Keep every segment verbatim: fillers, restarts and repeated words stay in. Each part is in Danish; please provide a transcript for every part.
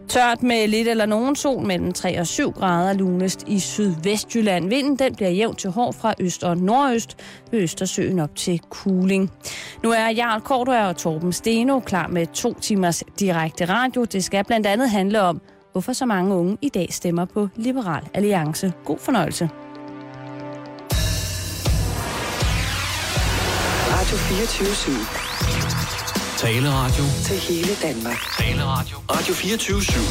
Tørt med lidt eller nogen sol mellem tre og syv grader lunest i Sydvestjylland. Vinden den bliver jævn til hård fra øst og nordøst, ved Østersøen op til Kuling. Nu er Jarl Cordua og Torben Steno klar med to timers direkte radio. Det skal blandt andet handle om, hvorfor så mange unge i dag stemmer på Liberal Alliance. God fornøjelse. Radio fireogtyve syv. Taleradio. Til hele Danmark. Taleradio. Radio fireogtyve syv.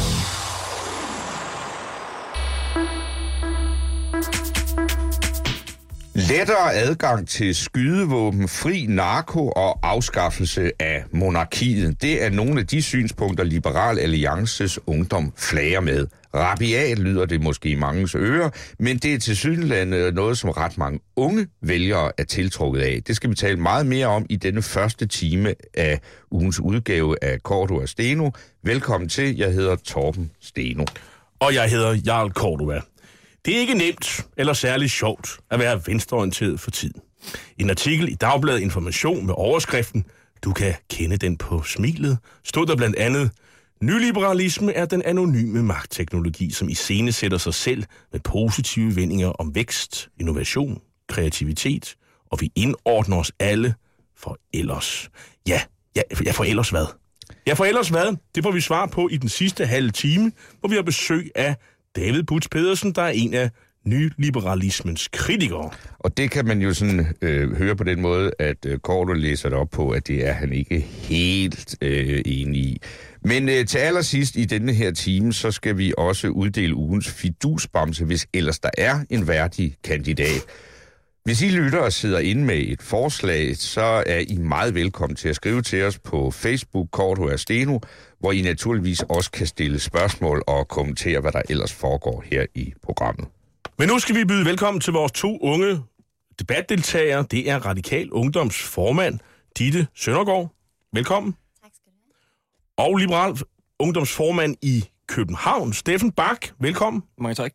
Lettere adgang til skydevåben, fri narko og afskaffelse af monarkiet. Det er nogle af de synspunkter, Liberal Alliances Ungdom flager med. Rabiat lyder det måske i manges ører, men det er tilsyneladende noget, som ret mange unge vælgere er tiltrukket af. Det skal vi tale meget mere om i denne første time af ugens udgave af Cordua Steno. Velkommen til, jeg hedder Torben Steno. Og jeg hedder Jarl Cordua. Det er ikke nemt eller særlig sjovt at være venstreorienteret for tiden. En artikel i Dagbladet Information med overskriften "Du kan kende den på smilet" stod der blandt andet: "Nyliberalisme er den anonyme magtteknologi, som iscenesætter sig selv med positive vendinger om vækst, innovation, kreativitet, og vi indordner os alle for ellers." Ja, ja, ja for ellers hvad? Ja, for ellers hvad? Det får vi svar på i den sidste halve time, hvor vi har besøg af David Butz Pedersen, der er en af nyliberalismens kritikere. Og det kan man jo sådan øh, høre på den måde, at øh, Cordua læser det op på, at det er han ikke helt øh, enig i. Men øh, til allersidst i denne her time, så skal vi også uddele ugens fidusbamse, hvis ellers der er en værdig kandidat. Hvis I lytter og sidder inde med et forslag, så er I meget velkommen til at skrive til os på Facebook, Cordua Steno, hvor I naturligvis også kan stille spørgsmål og kommentere, hvad der ellers foregår her i programmet. Men nu skal vi byde velkommen til vores to unge debatdeltagere. Det er Radikal Ungdoms formand, Ditte Søndergaard. Velkommen. Tak skal du have. Og Liberal Ungdoms formand i København, Steffen Bach. Velkommen. Mange tak.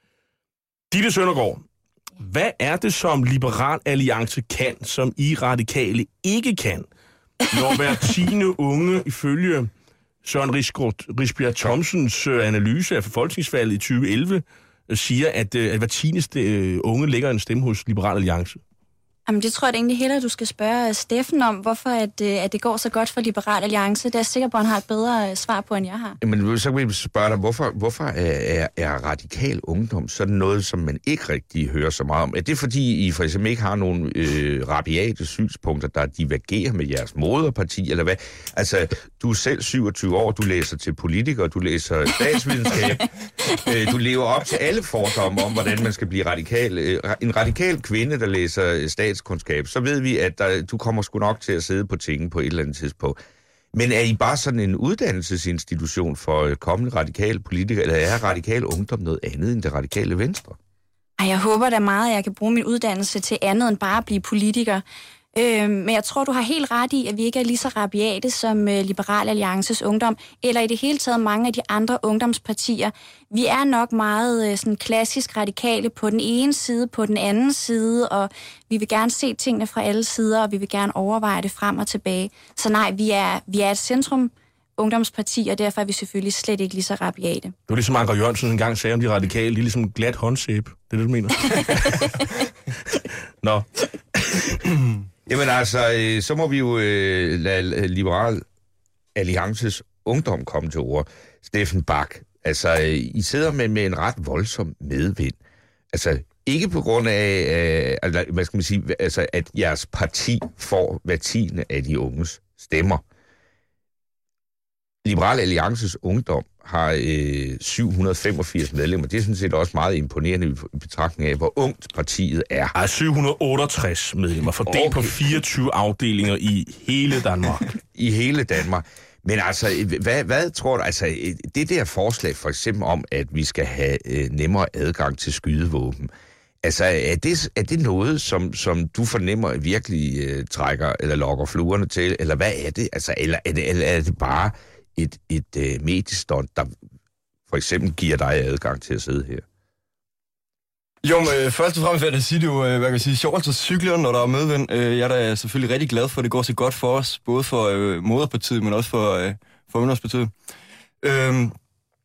Ditte Søndergaard, hvad er det, som Liberal Alliance kan, som I radikale ikke kan, når hver tiende unge ifølge Søren Risbjerg Thomsens analyse af folketingsvalget i tyve elleve siger, at, at hver tiende unge lægger en stemme hos Liberal Alliance? Jamen, det tror jeg da egentlig hellere, du skal spørge Steffen om, hvorfor at, at det går så godt for Liberal Alliance. Det er sikker på, at han har et bedre svar på, end jeg har. Men så kan vi spørge dig, hvorfor, hvorfor er, er, er radikal ungdom sådan noget, som man ikke rigtig hører så meget om? Er det fordi, I for eksempel ikke har nogle øh, rabiate synspunkter, der divergerer med jeres moderparti, eller hvad? Altså, du er selv syvogtyve år, du læser til politiker, du læser statsvidenskab, øh, du lever op til alle fordomme om, hvordan man skal blive radikal. Øh, en radikal kvinde, der læser statskundskab, så ved vi, at der, du kommer sgu nok til at sidde på tingen på et eller andet tidspunkt. Men er I bare sådan en uddannelsesinstitution for kommende radikale politikere, eller er radikal ungdom noget andet end det radikale venstre? Ej, jeg håber da meget, at jeg kan bruge min uddannelse til andet end bare at blive politiker. Øh, men jeg tror, du har helt ret i, at vi ikke er lige så rabiate som øh, Liberal Alliances Ungdom, eller i det hele taget mange af de andre ungdomspartier. Vi er nok meget øh, sådan klassisk radikale på den ene side, på den anden side, og vi vil gerne se tingene fra alle sider, og vi vil gerne overveje det frem og tilbage. Så nej, vi er, vi er et centrum ungdomsparti, og derfor er vi selvfølgelig slet ikke lige så rabiate. Det var ligesom Anker Jørgensen engang sagde om de radikale, de er ligesom en glat håndsæbe. Det er det, du mener? Nå. Jamen altså, så må vi jo øh, lade Liberal Alliances Ungdom komme til ord. Steffen Bach, altså, I sidder med, med en ret voldsom medvind. Altså, ikke på grund af, øh, altså, hvad skal man sige, altså, at jeres parti får hver tiende af de unges stemmer. Liberal Alliances Ungdom har øh, syv hundrede og femogfirs medlemmer. Det er sådan set også meget imponerende i betragtning af, hvor ungt partiet er. Der er syv hundrede og otteogtres medlemmer, fordelt okay. på fireogtyve afdelinger i hele Danmark. I hele Danmark. Men altså, hvad, hvad tror du, altså, det der forslag for eksempel om, at vi skal have øh, nemmere adgang til skydevåben, altså, er det, er det noget, som, som du fornemmer virkelig øh, trækker eller lokker fluerne til, eller hvad er det? Altså, eller er det, eller er det bare et, et øh, mediestunt, der for eksempel giver dig adgang til at sidde her? Jo, men øh, først og fremmest vil jeg sige, det er jo, øh, hvad kan jeg sige, sjovt at cykle, når der er medvind. Øh, jeg er da selvfølgelig rigtig glad for, at det går så godt for os, både for øh, moderpartiet, men også for, øh, for ungdomspartiet. Øh,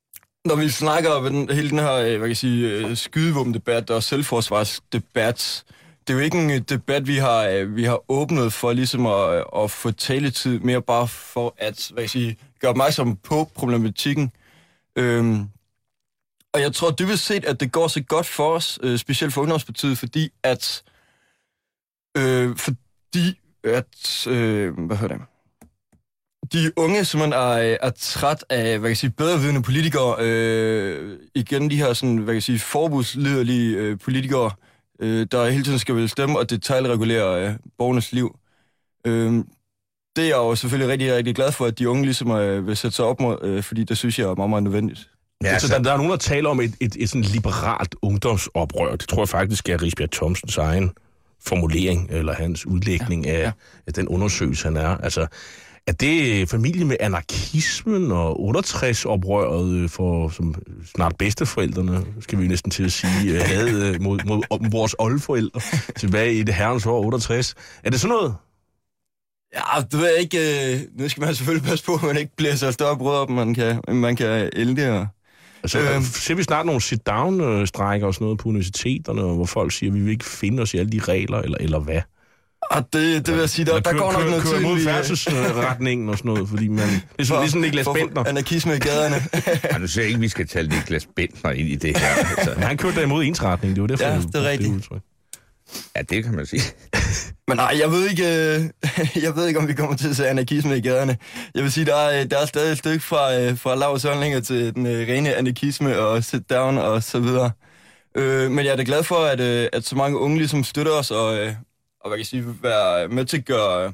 Når vi snakker om den, hele den her, hvad kan jeg sige, skydevåbendebat og selvforsvarsdebat, det er jo ikke en debat, vi har, vi har åbnet for ligesom at, at få taletid, mere bare for at, hvad kan jeg sige, gøre opmærksom på problematikken. Øhm, og jeg tror dybest set, at det går så godt for os, øh, specielt for Ungdomspartiet, fordi at, øh, fordi at, øh, hvad hedder det? De unge, som man er, er træt af, hvad kan jeg sige, bedrevidende politikere, øh, igen de her sådan, hvad kan jeg sige, forbudsliderlige øh, politikere, øh, der hele tiden skal vel stemme og detaljregulere øh, borgernes liv. Øh, det er jeg jo selvfølgelig rigtig, rigtig glad for, at de unge ligesom øh, vil sætte sig op mod, øh, fordi det synes jeg er meget, meget nødvendigt. Ja, altså, der, der er nogen, der taler om et, et, et, et sådan liberalt ungdomsoprør. Det tror jeg faktisk er Risbjerg Thomsens egen formulering, eller hans udlægning ja, ja. Af, af den undersøgelse, han er. Altså, er det familie med anarkismen og otteogtres-oprøret for som snart bedsteforældrene, skal vi næsten til at sige, havde mod, mod vores oldeforældre tilbage i det herrens år otteogtres? Er det sådan noget? Ja, det ved jeg ikke. Nu skal man selvfølgelig passe på, at man ikke bliver så større brød op, man kan, man kan ælde og... Altså, øhm. ser vi snart nogle sit-down-strækker og sådan noget på universiteterne, hvor folk siger, at vi vil ikke finde os i alle de regler, eller, eller hvad? Og det, det vil jeg sige, der, der kører, går nok kører, noget tid. Kører mod færdselsretningen og sådan noget, fordi man... Det er sådan, ligesom Niklas Bentner. Anarkisme i gaderne. Ja, nu ser jeg ikke, vi skal tale Niklas Bentner ind i det her. Altså. Men han kørte der imod ensretning, det var derfor, ja, det er rigtigt. Det ja, det kan man sige. Men nej, jeg ved ikke, jeg ved ikke, om vi kommer til at se anarkisme i gaderne. Jeg vil sige, der er, der er stadig et stykke fra, fra Lavs holdninger til den rene anarkisme og sit down og så videre. Men jeg er da glad for, at, at så mange unge ligesom støtter os og, og hvad kan jeg sige, være med til at gøre,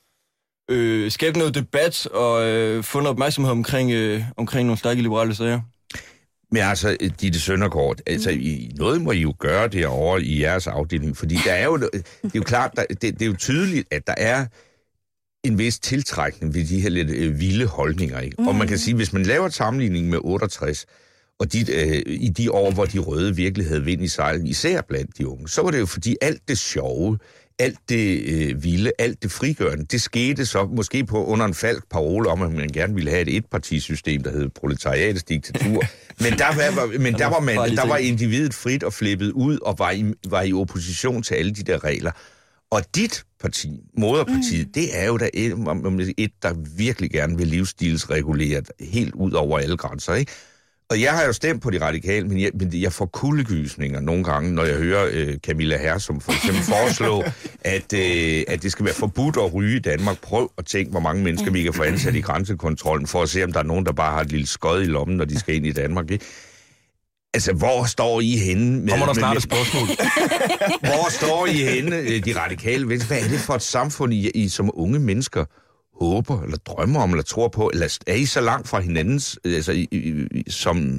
øh, skabe noget debat og øh, få noget opmærksomhed omkring, øh, omkring nogle stærke liberale sager. Men altså, Ditte Søndergaard, altså, I, noget må I jo gøre derovre i jeres afdeling, fordi der er jo, det er jo klart, der, det, det er jo tydeligt, at der er en vis tiltrækning ved de her lidt øh, vilde holdninger, ikke? Mm. Og man kan sige, hvis man laver et sammenligning med otteogtres, og de, øh, i de år, hvor de røde virkelig havde vind i sejlen, især blandt de unge, så var det jo fordi alt det sjove, alt det øh, vilde, alt det frigørende, det skete så måske på under en falsk parole om, at man gerne ville have et etpartisystem, der hed proletariatets diktatur. Men der var, men der var, man, der var individet frit og flippet ud og var i, var i opposition til alle de der regler. Og dit parti, Moderpartiet, mm. det er jo der et, et, der virkelig gerne vil livsstilsregulere helt ud over alle grænser, ikke? Og jeg har jo stemt på de radikale, men jeg, men jeg får kuldegysninger nogle gange, når jeg hører øh, Camilla Hersom som for eksempel foreslå, at, øh, at det skal være forbudt at ryge i Danmark. Prøv at tænke, hvor mange mennesker vi kan få ansat i grænsekontrollen, for at se, om der er nogen, der bare har et lille skod i lommen, når de skal ind i Danmark. Ikke? Altså, hvor står I henne? Med, Kommer der snart et spørgsmål? Hvor står I henne, de radikale? Hvad er det for et samfund, I, I som unge mennesker håber, eller drømmer om, eller tror på, eller er I så langt fra hinandens, altså, i, i, som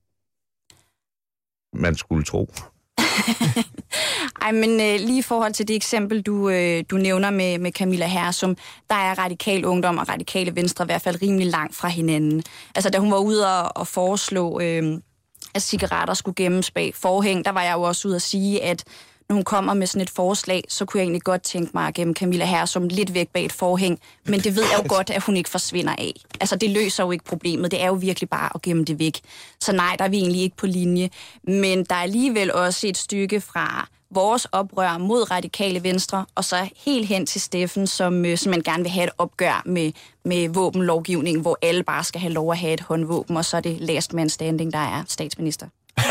man skulle tro? Ej, men øh, lige i forhold til det eksempel, du, øh, du nævner med, med Camilla Hersom, der er radikal ungdom og radikale venstre i hvert fald rimelig langt fra hinanden. Altså, da hun var ude og, og foreslå, øh, at cigaretter skulle gemmes bag forhæng, der var jeg jo også ude at sige, at når hun kommer med sådan et forslag, så kunne jeg egentlig godt tænke mig at gemme Camilla Hersom lidt væk bag et forhæng, men det ved jeg jo godt, at hun ikke forsvinder af. Altså, det løser jo ikke problemet. Det er jo virkelig bare at gemme det væk. Så nej, der er vi egentlig ikke på linje. Men der er alligevel også et stykke fra vores oprør mod radikale venstre, og så helt hen til Steffen, som, som man gerne vil have et opgør med, med våbenlovgivning, hvor alle bare skal have lov at have et håndvåben, og så er det last man standing, der er statsminister.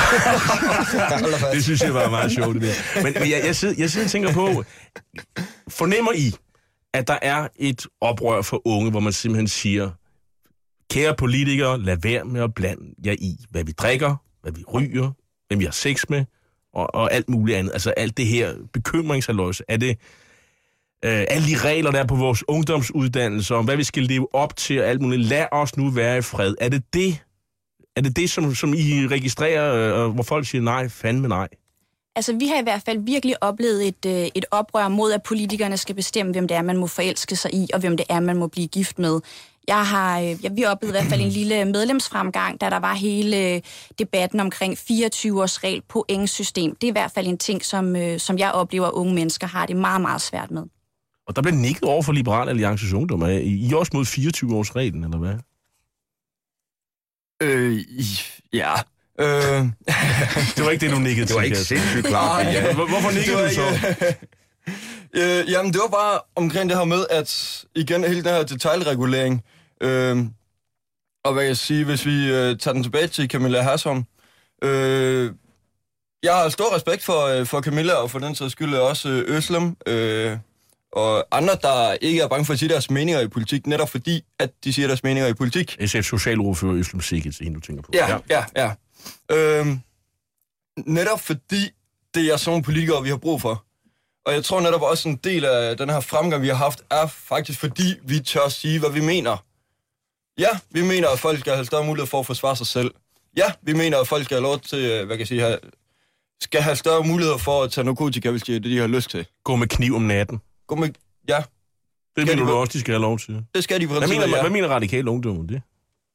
Det synes jeg var meget sjovt, det der. Men, men jeg, jeg, sidder, jeg sidder og tænker på, fornemmer I, at der er et oprør for unge, hvor man simpelthen siger, kære politikere, lad være med at blande jer i, hvad vi drikker, hvad vi ryger, hvem vi har sex med, og, og alt muligt andet. Altså alt det her bekymringsaløjse. Er det øh, alle de regler, der er på vores ungdomsuddannelser, om hvad vi skal leve op til, og alt muligt. Lad os nu være i fred. Er det det, Er det det, som, som I registrerer, øh, hvor folk siger nej, fandme nej? Altså, vi har i hvert fald virkelig oplevet et, øh, et oprør mod, at politikerne skal bestemme, hvem det er, man må forelske sig i, og hvem det er, man må blive gift med. Jeg har, øh, jeg, vi har oplevet i hvert fald en lille medlemsfremgang, da der var hele øh, debatten omkring fireogtyve-års regel på pointsystem. Det er i hvert fald en ting, som, øh, som jeg oplever, at unge mennesker har det meget, meget svært med. Og der bliver nikket over for Liberal Alliances Ungdom. I er også mod fireogtyve-års reglen, eller hvad? Øh, Ja. Øh... Det var ikke det, du nikkede til. Det var ikke sindssygt klart. Ja. Hvorfor nikkede du så? øh, jamen, det var bare omkring det her med, at igen, hele den her detaljregulering, øh, og hvad jeg siger, hvis vi øh, tager den tilbage til Camilla Hersom, øh, jeg har stor respekt for, øh, for Camilla, og for den sags skyld også øh, Øslem, øh, og andre, der ikke er bange for at sige deres meninger i politik, netop fordi, at de siger deres meninger i politik. S F socialordfører Øslem Sikkert, en du tænker på. Ja, ja, ja. Øh, netop fordi, det er sådan nogle politikere, vi har brug for. Og jeg tror netop også, en del af den her fremgang, vi har haft, er faktisk fordi, vi tør sige, hvad vi mener. Ja, vi mener, at folk skal have større mulighed for at forsvare sig selv. Ja, vi mener, at folk skal have lov til, hvad kan jeg sige, have, skal have større muligheder for at tage narkotika, hvis de det, de har lyst til. Gå med kniv om natten. Gå med, ja. Det mener du også, de skal have lov til. Det skal de for hvad mener, ja. Hvad mener radikal ungdom om det?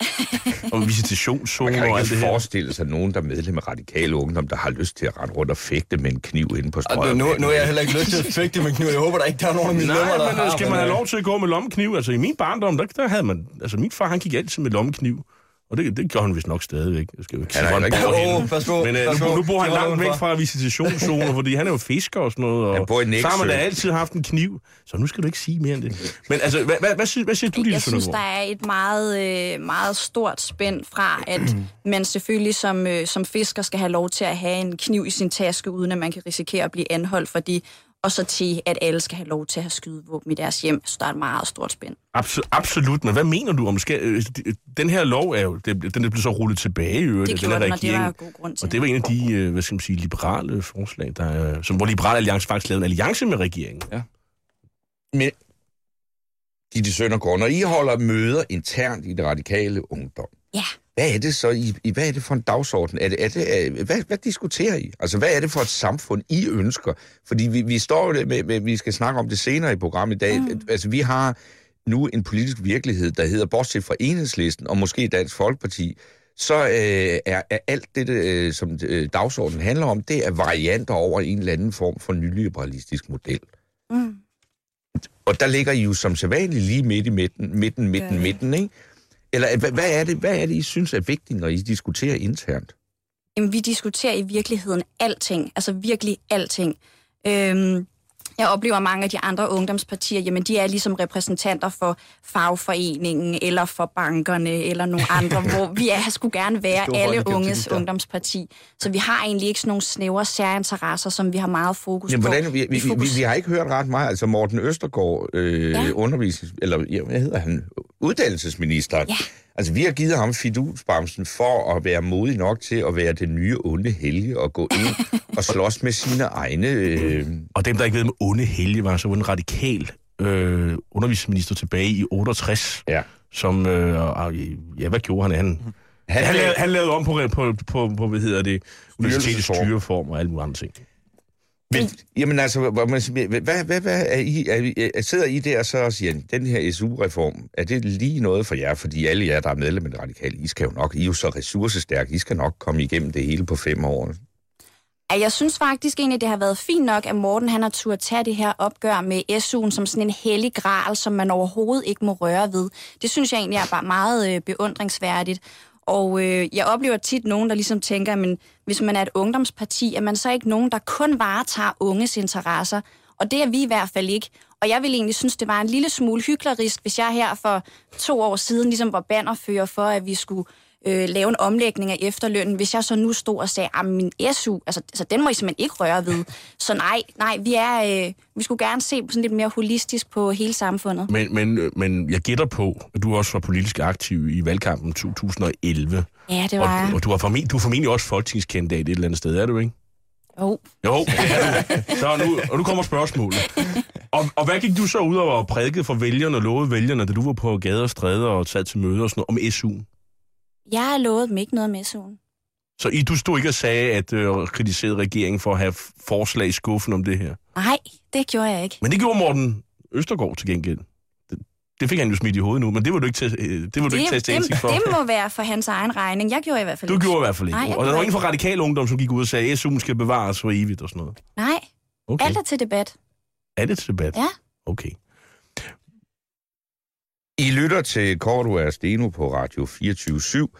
Om visitationszoner og alt det her. Man kan ikke forestille sig nogen, der er medlem af radikal ungdom, der har lyst til at rende rundt og fægte med en kniv inde på strøget. Nu, nu er jeg heller ikke lyst til at fægte med en kniv. Jeg håber, der ikke der er nogen af mine lemmer, der men har. Skal man have lov til at gå med lommekniv? Altså i min barndom, der, der havde man... Altså min far, han gik altid med lommekniv. Og det, det gør han vist nok stadigvæk. Jeg skal jo ikke sige, hvor han bor oh, pas på, Men pas nu, på. nu bor han langt væk fra visitationszoner, fordi han er jo fisker og sådan noget. Og han bor i Nexø. så har man da altid haft en kniv. Så nu skal du ikke sige mere end det. Men altså, hvad, hvad, hvad, siger, hvad siger du, Lille Jeg synes, der er et meget, øh, meget stort spænd fra, at man selvfølgelig som, øh, som fisker skal have lov til at have en kniv i sin taske, uden at man kan risikere at blive anholdt for de, og så til, at alle skal have lov til at have skydevåben i deres hjem. Så der er et meget stort spænd. Absolut, absolut, men hvad mener du om... Skal, den her lov er jo... Den er blevet så rullet tilbage i øvrigt. Det gjorde den, og det var god grund til. Og det var en af de, hvad skal man sige, liberale forslag, der, som, hvor Liberale Alliance faktisk lavede en alliance med regeringen. Ja. Men, Ditte Søndergaard, når I holder møder internt i det radikale ungdom, ja. Hvad er det så i, hvad er det for en dagsorden? Er det, er det, er, hvad, hvad diskuterer I? Altså, hvad er det for et samfund, I ønsker? Fordi vi, vi står jo med, med, vi skal snakke om det senere i programmet i dag. Mm. Altså, vi har nu en politisk virkelighed, der hedder, bortset fra Enhedslisten og måske Dansk Folkeparti, så øh, er, er alt det, øh, som øh, dagsordenen handler om, det er varianter over en eller anden form for nyliberalistisk model. Mm. Og der ligger I jo som sædvanligt lige midt i midten, midten, midten, midten, ikke? Eller hvad, hvad, er det, hvad er det, I synes er vigtigt, når I diskuterer internt? Jamen, vi diskuterer i virkeligheden alting. Altså virkelig alting. Øhm, jeg oplever mange af de andre ungdomspartier, jamen de er ligesom repræsentanter for fagforeningen, eller for bankerne, eller nogle andre, hvor vi er, skulle gerne være alle unges ungdomsparti. Så vi har egentlig ikke sådan nogle snævre særinteresser, som vi har meget fokus jamen, på. Hvordan, vi, vi, fokus... vi, vi har ikke hørt ret meget. Altså Morten Østergaard, øh, ja. undervisnings... Eller ja, hvad hedder han? Uddannelsesministeren. Ja. Altså, vi har givet ham fidusbamsen for at være modig nok til at være det nye onde helge og gå ind og slås med sine egne... Øh... Og dem, der ikke ved med onde helge, var så en radikal øh, undervisningsminister tilbage i otteogtres, ja. Som... Øh, ja, hvad gjorde han? Han, han, han, lavede, han lavede om på, på, på, på hvad hedder det, universitetets styreform og alle mulige andre ting. Men, jamen altså, hvad, hvad, hvad, hvad er I, er I, sidder I der så og siger, den her S U-reform, er det lige noget for jer? Fordi alle jer, der er medlem af det radikale, I skal jo nok, I er jo så ressourcestærke, I skal nok komme igennem det hele på fem år. Jeg synes faktisk egentlig, det har været fint nok, at Morten han har turde tage det her opgør med S U'en som sådan en hellig gral, som man overhovedet ikke må røre ved. Det synes jeg egentlig er bare meget øh, beundringsværdigt. Og øh, jeg oplever tit nogen, der ligesom tænker, men hvis man er et ungdomsparti, er man så ikke nogen, der kun varetager unges interesser. Og det er vi i hvert fald ikke. Og jeg vil egentlig synes, det var en lille smule hyklerisk, hvis jeg her for to år siden ligesom var bannerfører for, at vi skulle øh, lave en omlægning af efterlønnen. Hvis jeg så nu stod og sagde, at min S U, altså, altså den må I simpelthen ikke røre ved. Så nej, nej, vi er, øh, vi skulle gerne se sådan lidt mere holistisk på hele samfundet. Men, men, men jeg gætter på, at du også var politisk aktiv i valgkampen to tusind og elleve. Ja, det var og, og du, er formentlig, du er formentlig også folketingskandidat et eller andet sted, er du ikke? Jo. Jo, det er du. Så nu, og nu kommer spørgsmålet. Og, og hvad gik du så ud og prædikede for vælgerne og lovede vælgerne, da du var på gader og stræder og sad til møder og sådan noget, om S U'en? Jeg har lovet dem ikke noget med S U'en. Så I, du stod ikke og sagde, at øh, kritiserede regeringen for at have forslag i skuffen om det her? Nej, det gjorde jeg ikke. Men det gjorde Morten Østergaard til gengæld. Det, det fik han jo smidt i hovedet nu, men det var du ikke til, øh, det var du det, ikke til at for. Det må være for hans egen regning. Jeg gjorde i hvert fald du ikke. Du gjorde i hvert fald ikke. Nej, og der var ingen fra Radikal Ungdom, som gik ud og sagde, at S U'en skal bevares for evigt og sådan noget. Nej, okay. Alt er til debat. Er det til debat? Ja. Okay. I lytter til Cordua Steno på Radio fireogtyve syv,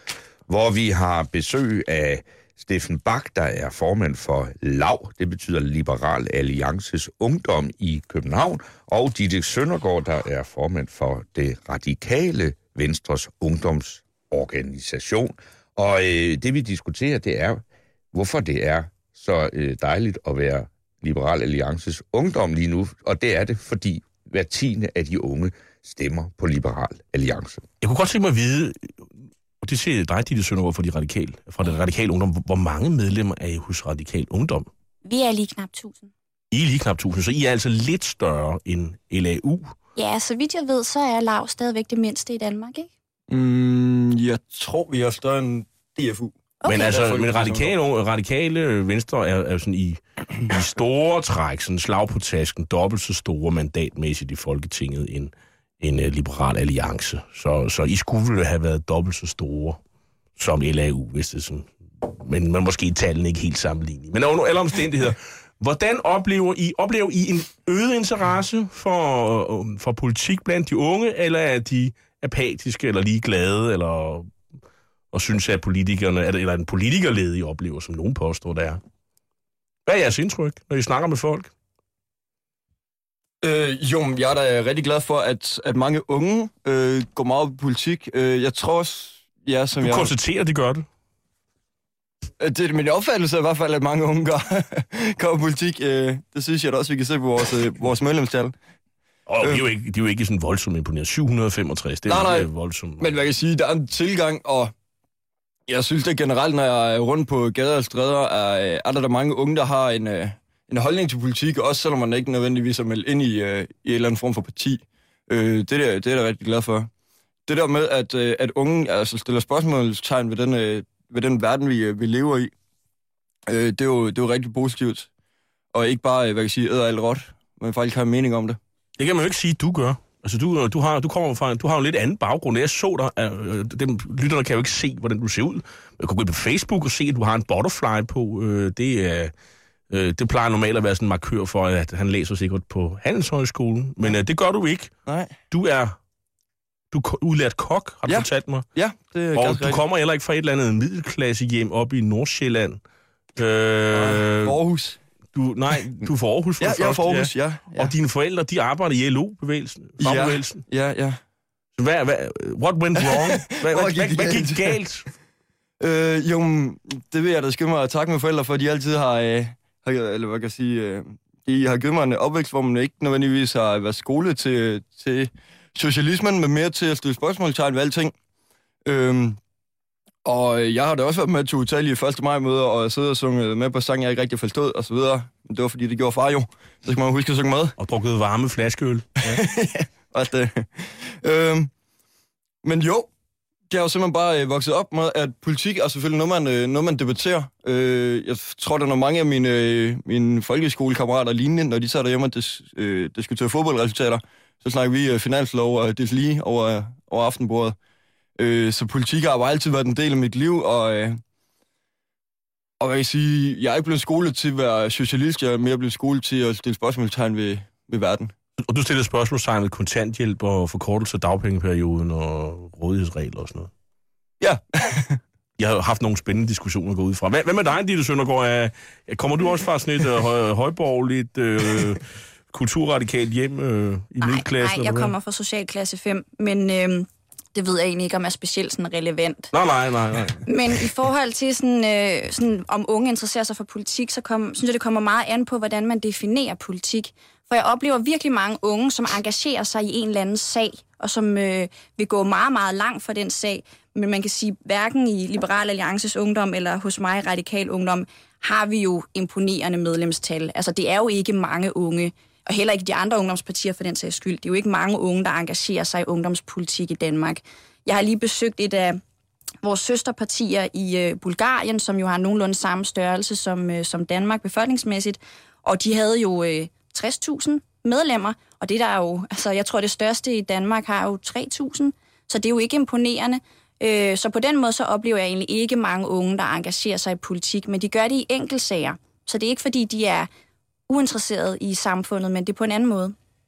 hvor vi har besøg af Steffen Bach, der er formand for LAV, det betyder Liberal Alliances Ungdom i København, og Ditte Søndergaard, der er formand for det radikale Venstres ungdomsorganisation. Og øh, det vi diskuterer, det er, hvorfor det er så øh, dejligt at være Liberal Alliances Ungdom lige nu, og det er det, fordi hver tiende af de unge stemmer på Liberal Alliance. Jeg kunne godt tænke mig at vide, og det siger dig, Ditte Søndergaard, fra, de radikale, fra det radikale ungdom, hvor mange medlemmer er I hos Radikal Ungdom? Vi er lige knap tusind. I er lige knap tusind, så I er altså lidt større end L A U? Ja, så vidt jeg ved, så er LAV stadigvæk det mindste i Danmark, ikke? Mm, jeg tror, vi er større end D F U. Okay. Men altså, men radikale, radikale Venstre er, er sådan i, i store træk, sådan slag på tasken, dobbelt så store mandatmæssigt i Folketinget end en uh, Liberal Alliance. Så, så I skulle vel have været dobbelt så store som L A U, hvis det sådan. Men, men måske tallene ikke helt sammenlignelige. Men under alle omstændigheder, hvordan oplever I, oplever I en øget interesse for, for politik blandt de unge, eller er de apatiske, eller ligeglade, eller og synes, at politikerne, eller en politikerlede, I oplever, som nogen påstår, der er? Hvad er jeres indtryk, når I snakker med folk? Øh, jo, jeg er da rigtig glad for, at, at mange unge øh, går meget op i politik. Øh, jeg tror også, ja, som du jeg... Du konstaterer, at de gør det? Det er min opfattelse i hvert fald, at mange unge gør, går op i politik. Øh, det synes jeg da også, vi kan se på vores, øh, vores medlemstal. Og øh, de, er jo ikke, de er jo ikke sådan voldsomt imponeret. syv hundrede og femogtres, det er nej, jo nej. voldsomt. Men man kan sige, der er en tilgang, og jeg synes det generelt, når jeg er rundt på gader og stræder, er, er der der mange unge, der har en, en holdning til politik, også selvom man ikke nødvendigvis er meldt ind i, i en eller anden form for parti. Øh, det, der, det er jeg rigtig glad for. Det der med, at, at unge altså, stiller spørgsmålstegn ved den, ved den verden, vi, vi lever i, øh, det, er jo, det er jo rigtig positivt. Og ikke bare, hvad kan jeg sige, æder alt råt, men faktisk har en mening om det. Det kan man jo ikke sige, at du gør. Altså, du, du, har, du kommer fra, du har jo en lidt anden baggrund. Jeg så dig, øh, dem, lytterne kan jo ikke se, hvordan du ser ud. Jeg kan gå ind på Facebook og se, at du har en butterfly på. Øh, det, er, øh, det plejer normalt at være sådan en markør for, at han læser sikkert på Handelshøjskolen. Men øh, det gør du ikke. Nej. Du er, du er udlært kok, har du ja. fortalt mig. Ja, det er Og du rigtigt. kommer heller ikke fra et eller andet middelklasse hjem op i Nordsjælland. Øh, Aarhus. Du, nej, du er fra Aarhus. For ja, det jeg er første, fra Aarhus, ja. ja, ja. Og dine forældre, de arbejder i L O-bevægelsen, fagbevægelsen. Ja, ja, ja. Så hvad, hvad, what went wrong? Hvad, hvad, hvad, hvad gik galt? Øh, jo, det vil jeg da skynde mig at takke mine forældre for, at de altid har, øh, har eller hvad kan jeg sige, øh, de har givet mig en opvækst, hvor man ikke nødvendigvis har været skole til, til socialismen, men mere til at stille spørgsmålstegn ved alting. Øh, Og jeg har da også været med til utallige første maj-møder og sidde og sunge med på sang, jeg ikke rigtig forstod, og så videre. Men det var, fordi det gjorde far jo. Så skal man huske at synge med. Og drukket varme flaskeøl. Ja, også det. Øhm, men jo, jeg har jo simpelthen bare øh, vokset op med, at politik er selvfølgelig noget, man, øh, noget, man debatterer. Øh, jeg tror, der er mange af mine, øh, mine folkeskolekammerater lignende, når de sad derhjemme og dis, øh, diskuterer fodboldresultater, så snakker vi øh, finanslov og det lige over, over aftenbordet. Øh, så politik har bare altid været en del af mit liv, og, øh, og hvad jeg sige, jeg er ikke blevet skolet til at være socialist, jeg er mere blevet skolet til at stille spørgsmålstegn ved, ved verden. Og du stiller spørgsmålstegn ved kontanthjælp og forkortelse af dagpengeperioden og rådighedsregler og sådan noget? Ja. Jeg har haft nogle spændende diskussioner at gå ud fra. Hvad, hvad med dig, Ditte Søndergaard? Kommer du også fra sådan et høj, højborgerligt, øh, kulturradikalt hjem øh, i middelklassen? Nej, jeg kommer fra socialklasse fem, men øh, det ved jeg egentlig ikke, om er specielt sådan relevant. Nej, nej, nej, nej. Men i forhold til, sådan, øh, sådan, om unge interesserer sig for politik, så kom, synes jeg, det kommer meget an på, hvordan man definerer politik. For jeg oplever virkelig mange unge, som engagerer sig i en eller anden sag, og som øh, vil gå meget, meget langt for den sag. Men man kan sige, hverken i Liberal Alliances Ungdom eller hos mig, Radikal Ungdom, har vi jo imponerende medlemstal. Altså, det er jo ikke mange unge, og heller ikke de andre ungdomspartier for den sags skyld. Det er jo ikke mange unge, der engagerer sig i ungdomspolitik i Danmark. Jeg har lige besøgt et af vores søsterpartier i øh, Bulgarien, som jo har nogenlunde samme størrelse som, øh, som Danmark befolkningsmæssigt, og de havde jo øh, tres tusind medlemmer, og det der er jo, altså jeg tror det største i Danmark har jo tre tusind, så det er jo ikke imponerende. Øh, så på den måde så oplever jeg egentlig ikke mange unge, der engagerer sig i politik, men de gør det i enkeltsager. Så det er ikke fordi, de er uinteresserede i samfundet, men det er på en anden måde.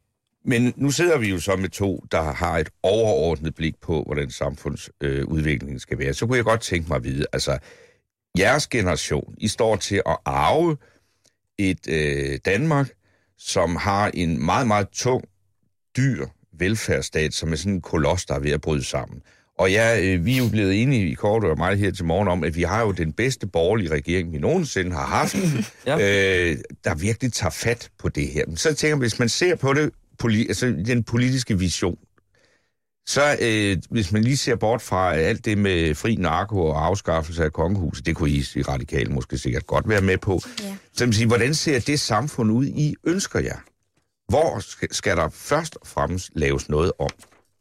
Men nu sidder vi jo så med to, der har et overordnet blik på, hvordan samfundsudviklingen øh, skal være. Så kunne jeg godt tænke mig at vide, altså, jeres generation, I står til at arve et øh, Danmark, som har en meget, meget tung, dyr velfærdsstat, som er sådan en koloss, der er ved at bryde sammen. Og ja, øh, vi er jo blevet enige i kort og mig her til morgen om, at vi har jo den bedste borgerlige regering, vi nogensinde har haft, ja. øh, der virkelig tager fat på det her. Men så tænker jeg, hvis man ser på det, poli- altså den politiske vision, så øh, hvis man lige ser bort fra alt det med fri narko og afskaffelse af kongehuset, det kunne I i Radikale måske sikkert godt være med på. Ja. Så man siger, hvordan ser det samfund ud, I ønsker jer? Hvor skal, skal der først og fremmest laves noget om?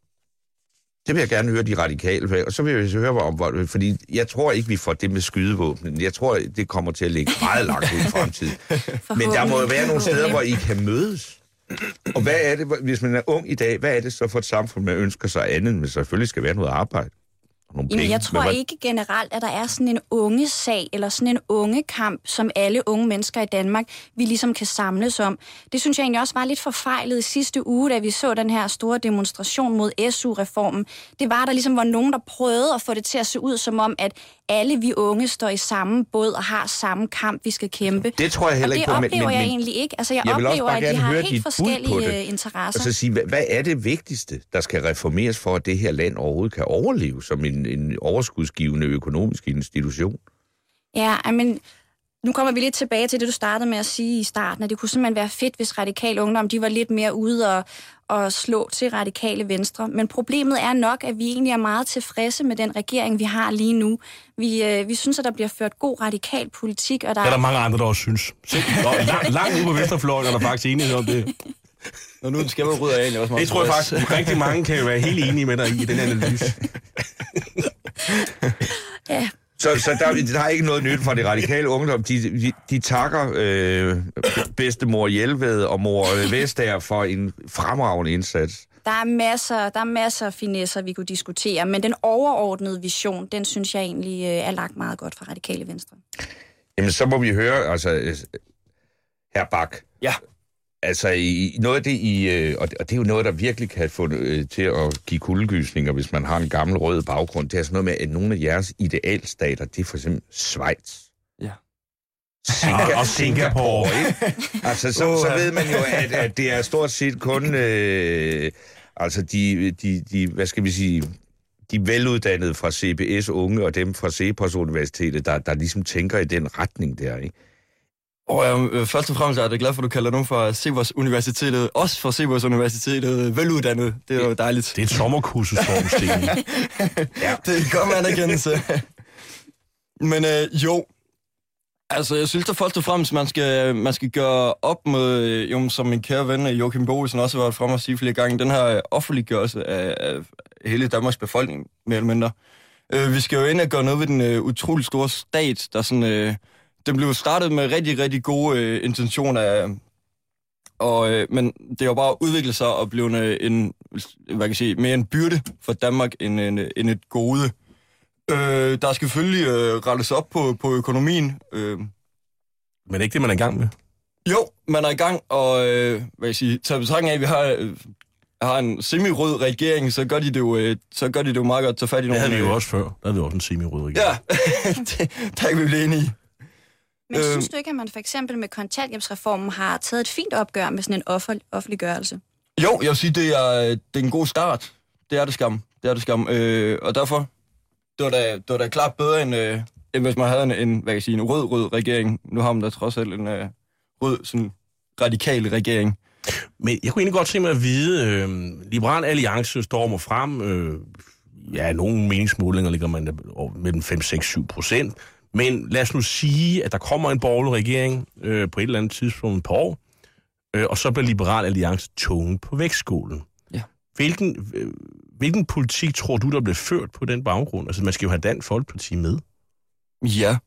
Det vil jeg gerne høre de radikale, og så vil jeg høre om, hvor, fordi jeg tror ikke, vi får det med skydevåben. Jeg tror, det kommer til at ligge meget langt ud i fremtiden. Men der må jo være nogle steder, hvor I kan mødes. Og hvad er det, hvis man er ung i dag, hvad er det så for et samfund, man ønsker sig andet, men selvfølgelig skal være noget arbejde? Jamen, jeg tror ikke generelt, at der er sådan en unge sag, eller sådan en unge kamp, som alle unge mennesker i Danmark, vi ligesom kan samles om. Det synes jeg egentlig også var lidt forfejlet i sidste uge, da vi så den her store demonstration mod S U-reformen. Det var, der ligesom var nogen, der prøvede at få det til at se ud som om, at alle vi unge står i samme båd og har samme kamp, vi skal kæmpe. Det tror jeg heller ikke på. Og det oplever men, men, jeg egentlig ikke. Altså, jeg, jeg oplever, at de har helt forskellige interesser. Og så sige, hvad, hvad er det vigtigste, der skal reformeres for, at det her land overhovedet kan overleve som en, en overskudsgivende økonomisk institution? Ja, men nu kommer vi lidt tilbage til det, du startede med at sige i starten, at det kunne simpelthen være fedt, hvis Radikale Ungdom, de var lidt mere ude og, og slå til Radikale Venstre. Men problemet er nok, at vi egentlig er meget tilfredse med den regering, vi har lige nu. Vi, øh, vi synes, at der bliver ført god radikal politik. Og der det er der mange andre, der også synes. Langt lang ude på venstrefløjen er der faktisk enighed om det. Og nu skal man rydde af egentlig også meget. Det tror jeg faktisk, rigtig mange kan jo være helt enige med dig i den analyse. Ja. Så, så der, der er ikke noget nyt fra det radikale ungdom. De, de, de takker øh, bedstemor Hjelved og mor Vestager for en fremragende indsats. Der er masser, der er masser af finesser, vi kunne diskutere, men den overordnede vision, den synes jeg egentlig er lagt meget godt fra Radikale Venstre. Jamen, så må vi høre, altså, hr. Bak. Ja. Altså, i, noget af det, I, og det er jo noget, der virkelig kan få øh, til at give kuldegysninger, hvis man har en gammel rød baggrund. Det er sådan noget med, at nogle af jeres idealstater, det er for eksempel Schweiz. Ja. Singapore, og Singapore, ikke? Altså, så, så ved man jo, at, at det er stort set kun, øh, altså, de, de, de, hvad skal vi sige, de veluddannede fra C B S unge og dem fra Cepos Universitetet, der, der ligesom tænker i den retning der, ikke? Og jeg, først og fremmest er jeg glad for, at du kalder nogen fra Cepos Universitetet, også fra Cepos Universitetet, veluddannet. Det er jo dejligt. Det er et sommerkursus for Sten. Ja. Det er godt med anerkendelse. Men øh, jo, altså jeg synes da først og fremmest, man skal, man skal gøre op med, jo, som min kære ven Joachim B. Olsen også har været fremme at sige flere gange, den her offentliggørelse af, af hele Danmarks befolkning, mere eller mindre. Øh, vi skal jo ind og gøre noget ved den øh, utrolig store stat, der sådan... Øh, Den blev startet med rigtig, rigtig gode øh, intentioner, og, øh, men det har jo bare udviklet sig og blevet en, hvad kan jeg sige, mere en byrde for Danmark end, end, end et gode. Øh, der skal selvfølgelig øh, rettes op på, på økonomien. Øh. Men det er ikke det, man er i gang med? Jo, man er i gang, og øh, hvad kan jeg sige, tager betragtning af, at vi har, øh, har en semi-rød regering, så gør de det jo, øh, så gør de det jo meget godt at tage fat i nogle... Det havde vi jo også før. Der havde vi også en semi-rød regering. Ja, det, der kan vi blive enige i. Men øh, synes du ikke, at man for eksempel med kontanthjælpsreformen har taget et fint opgør med sådan en offer, offentliggørelse? Jo, jeg vil sige, det er, det er en god start. Det er det skam. Det er det skam. Øh, og derfor, det var da, det var da klart bedre, end, øh, end hvis man havde en, en, hvad kan jeg sige, en rød-rød regering. Nu har man da trods alt en øh, rød, sådan radikal regering. Men jeg kunne egentlig godt tænke mig at vide, øh, Liberal Alliance stormer frem. Øh, ja, nogle meningsmålinger ligger man mellem fem, seks, syv procent. Men lad os nu sige, at der kommer en borgerlig regering øh, på et eller andet tidspunkt på år, øh, og så bliver Liberal Alliance tungen på vægtskålen. Ja. Hvilken, øh, hvilken politik tror du, der bliver ført på den baggrund? Altså, man skal jo have Dansk Folkeparti med. Ja.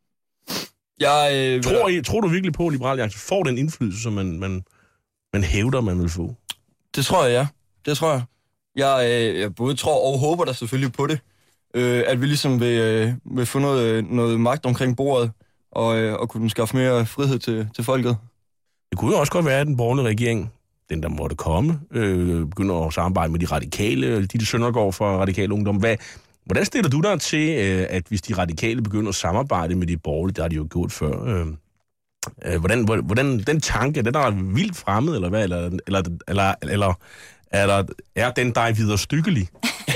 Jeg, øh, tror, I, tror du virkelig på, at Liberal Alliance får den indflydelse, som man, man, man hævder, man vil få? Det tror jeg, ja. Det tror jeg. Jeg, øh, jeg både tror og håber der selvfølgelig på det. Øh, at vi ligesom vil, øh, vil få noget, noget magt omkring bordet, og, øh, og kunne skaffe mere frihed til, til folket. Det kunne jo også godt være, at den borgerlige regering den der måtte komme, øh, begynder at samarbejde med de radikale, de Søndergaard fra Radikale Ungdom. Hvad, hvordan stiller du dig til, øh, at hvis de radikale begynder at samarbejde med de borgerlige, der har de jo gjort før, øh, øh, hvordan, hvordan den tanke, den er vildt fremmed, eller hvad, eller, eller, eller, eller er, der, er den dig videre stykkelig?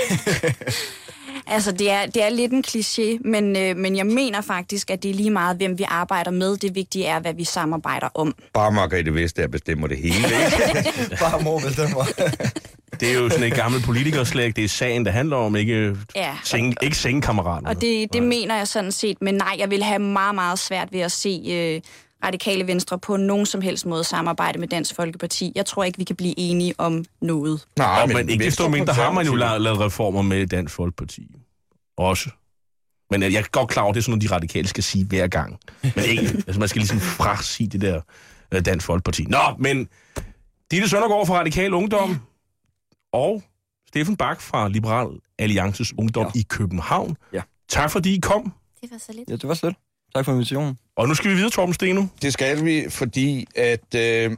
Altså, det er, det er lidt en kliché, men, øh, men jeg mener faktisk, at det er lige meget, hvem vi arbejder med. Det vigtige er, hvad vi samarbejder om. Bare Margrethe Vestager bestemmer det hele, ikke? Bare mor bestemmer. Det er jo sådan et gammelt politikerslag. Det er sagen, der handler om, ikke, ja. seng, ikke sengekammerater. Og det, det mener jeg sådan set, men nej, jeg vil have meget, meget svært ved at se øh, Radikale Venstre på nogen som helst måde samarbejde med Dansk Folkeparti. Jeg tror ikke, vi kan blive enige om noget. Nej, men, men ikke desto mindre har man jo lavet, lavet reformer med Dansk Folkeparti. Også. Men jeg er godt klar over, det er sådan noget, de radikale skal sige hver gang. Men ikke, altså man skal ligesom frasige det der uh, Dansk Folkeparti. Nå, men Ditte Søndergaard fra Radikal Ungdom og Steffen Bach fra Liberal Alliances Ungdom ja. i København. Ja. Tak fordi I kom. Det var så lidt. Ja, det var så lidt. Tak for invitationen. Og nu skal vi videre, Torben Steno. Det skal vi, fordi at øh,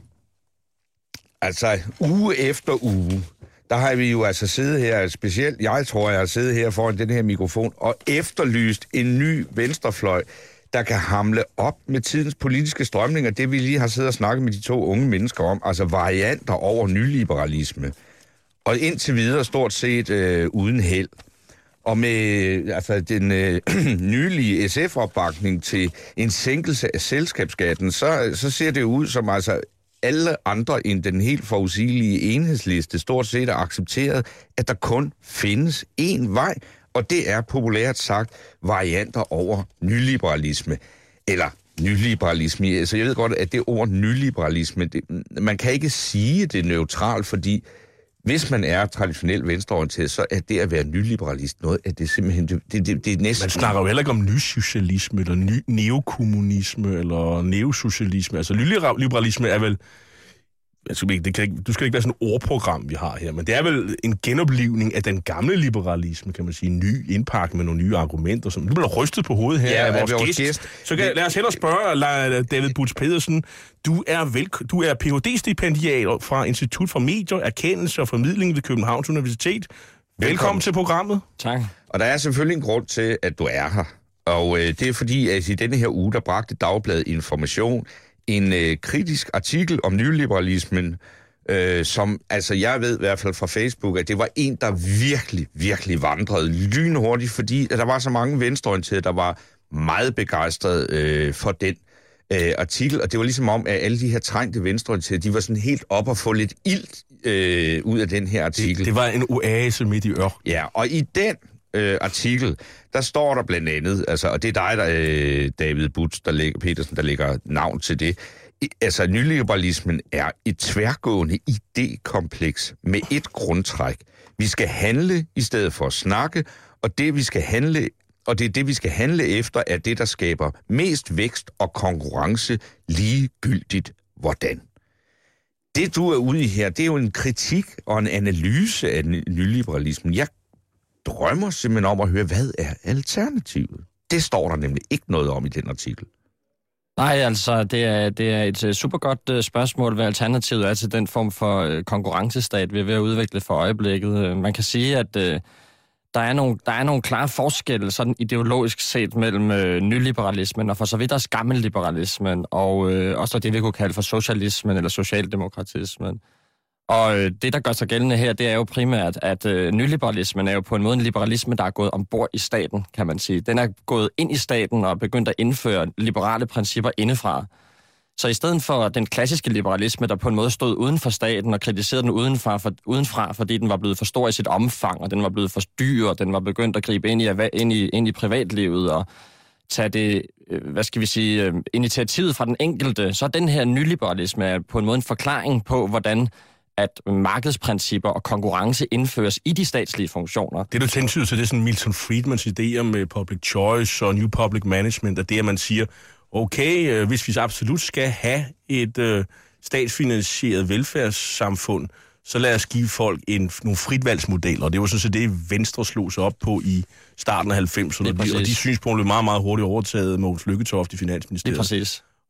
altså uge efter uge, der har vi jo altså siddet her, specielt jeg tror, jeg har siddet her foran den her mikrofon, og efterlyst en ny venstrefløj, der kan hamle op med tidens politiske strømninger, det vi lige har siddet og snakket med de to unge mennesker om, altså varianter over nyliberalisme. Og indtil videre stort set øh, uden held. Og med altså, den øh, nylige S F-opbakning til en sænkelse af selskabsskatten, så, så ser det ud som altså alle andre end den helt forudsigelige enhedsliste stort set er accepteret, at der kun findes én vej, og det er populært sagt varianter over nyliberalisme. Eller nyliberalisme. Altså jeg ved godt, at det ord nyliberalisme, det, man kan ikke sige det neutralt, fordi hvis man er traditionelt venstreorienteret, så er det at være nyliberalist noget, at det simpelthen, det, det, det er næsten... Man snakker jo heller ikke om nysocialisme, eller ny, neokommunisme, eller neosocialisme. Altså, nyliberalisme er vel... Altså, det kan ikke, du skal ikke være sådan et ordprogram, vi har her, men det er vel en genoplivning af den gamle liberalisme, kan man sige. Ny indpakning med nogle nye argumenter. Som, det bliver rystet på hovedet her ja, af vores, vores gæst. gæst. Så kan, lad os hellere spørge David Butz Pedersen. Du er, vel, du er P H D-stipendiat fra Institut for Medier, Erkendelse og Formidling ved Københavns Universitet. Velkommen, Velkommen til programmet. Tak. Og der er selvfølgelig en grund til, at du er her. Og øh, det er fordi, at i denne her uge, der bragte Dagbladet Information en øh, kritisk artikel om nyliberalismen, øh, som, altså jeg ved i hvert fald fra Facebook, at det var en, der virkelig, virkelig vandrede lynhurtigt, fordi at der var så mange venstreorienterede, der var meget begejstrede øh, for den øh, artikel, og det var ligesom om, at alle de her trængte venstreorienterede, de var sådan helt op og få lidt ilt øh, ud af den her artikel. Det, det var en oase midt i ør. Ja, og i den øh, artikel, der står der blandt andet, altså, og det er dig, der, øh, David Butz, der lægger, Petersen, der lægger navn til det. I, altså, nyliberalismen er et tværgående idékompleks med et grundtræk. Vi skal handle i stedet for at snakke, og det vi skal handle, og det er det vi skal handle efter, er det der skaber mest vækst og konkurrence, ligegyldigt hvordan. Det du er ude i her, det er jo en kritik og en analyse af nyliberalismen. Jeg drømmer simpelthen om at høre, hvad er alternativet? Det står der nemlig ikke noget om i den artikel. Nej, altså, det er, det er et super godt uh, spørgsmål, hvad alternativet er til den form for uh, konkurrencestat, vi er ved at udvikle for øjeblikket. Man kan sige, at uh, der, er nogle, der er nogle klare forskelle, sådan ideologisk set, mellem uh, nyliberalismen og for så vidt også gammelliberalismen, og uh, også det, vi kunne kalde for socialismen eller socialdemokratismen. Og øh, det, der gør sig gældende her, det er jo primært, at øh, nyliberalismen er jo på en måde en liberalisme, der er gået ombord i staten, kan man sige. Den er gået ind i staten og begyndt at indføre liberale principper indefra. Så i stedet for den klassiske liberalisme, der på en måde stod uden for staten og kritiserede den udenfra, for, udenfra, fordi den var blevet for stor i sit omfang, og den var blevet for dyr, og den var begyndt at gribe ind i, ind i, ind i privatlivet og tage det, hvad skal vi sige, initiativet fra den enkelte, så er den her nyliberalisme på en måde en forklaring på, hvordan at markedsprincipper og konkurrence indføres i de statslige funktioner. Det, du tænker til, det er sådan Milton Friedmans idéer med public choice og new public management, og det, at man siger, okay, hvis vi absolut skal have et øh, statsfinansieret velfærdssamfund, så lad os give folk en, nogle fritvalgsmodeller. Det var sådan set det, Venstre slog sig op på i starten af halvfemserne, og de synspunkter blev meget, meget hurtigt overtaget med Mogens Lykketoft i Finansministeriet. Det er præcis.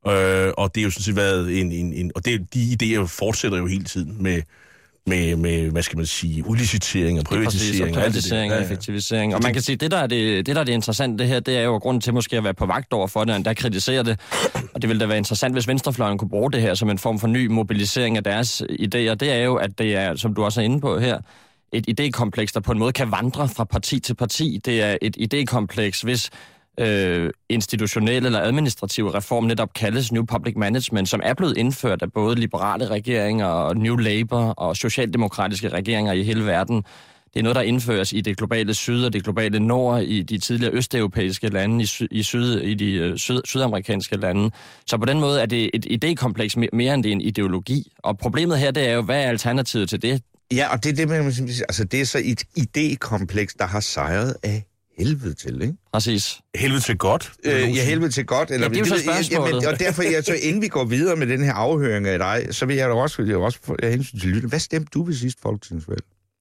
Øh, og det er jo sådan set været en... en, en og det, de idéer fortsætter jo hele tiden med... Med, med, hvad skal man sige, udlicitering og privatisering. Og privatisering og effektivisering. Og man kan sige, det der er det, det, der er det interessante det her, det er jo grunden til måske at være på vagt over for det, og der kritiserer det. Og det ville da være interessant, hvis venstrefløjen kunne bruge det her som en form for ny mobilisering af deres idéer. Det er jo, at det er, som du også er inde på her, et idékompleks, der på en måde kan vandre fra parti til parti. Det er et idékompleks, hvis øh, institutionelle eller administrative reform netop kaldes New Public Management, som er blevet indført af både liberale regeringer og New Labour og socialdemokratiske regeringer i hele verden. Det er noget, der indføres i det globale syd og det globale nord, i de tidligere østeuropæiske lande, i, sy- i, syd, i de syd- sydamerikanske lande. Så på den måde er det et idékompleks mere end det er en ideologi. Og problemet her, det er jo, hvad er alternativet til det? Ja, og det er det, man, altså det er så et idékompleks, der har sejret af helvede til, ikke? Præcis. Helvede til godt? Øh, ja, helvede til godt. Eller, ja, det er jo så spørgsmålet. Ja, og derfor, jeg, så inden vi går videre med den her afhøring af dig, så vil jeg da også, jeg også få hensyn til lytte. Hvad stemte du ved sidste folketingsvalg?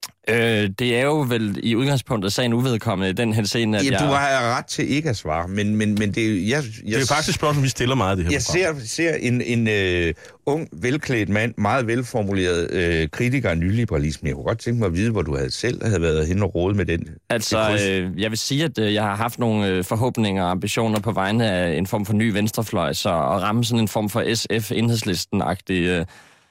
Øh, det er jo vel i udgangspunktet sagen uvedkommende i den henseende, at ja, jeg... du har ret til ikke at svare, men, men, men det er jeg, jeg, det er jo faktisk et spørgsmål, vi stiller meget af det her Jeg ser, ser en, en uh, ung, velklædt mand, meget velformuleret uh, kritiker af nyliberalisme. Jeg kunne godt tænke mig at vide, hvor du havde selv havde været hen og rådet med den. Altså, øh, jeg vil sige, at øh, jeg har haft nogle øh, forhåbninger og ambitioner på vegne af en form for ny venstrefløj, så at ramme sådan en form for S F-enhedslisten-agtig... Øh,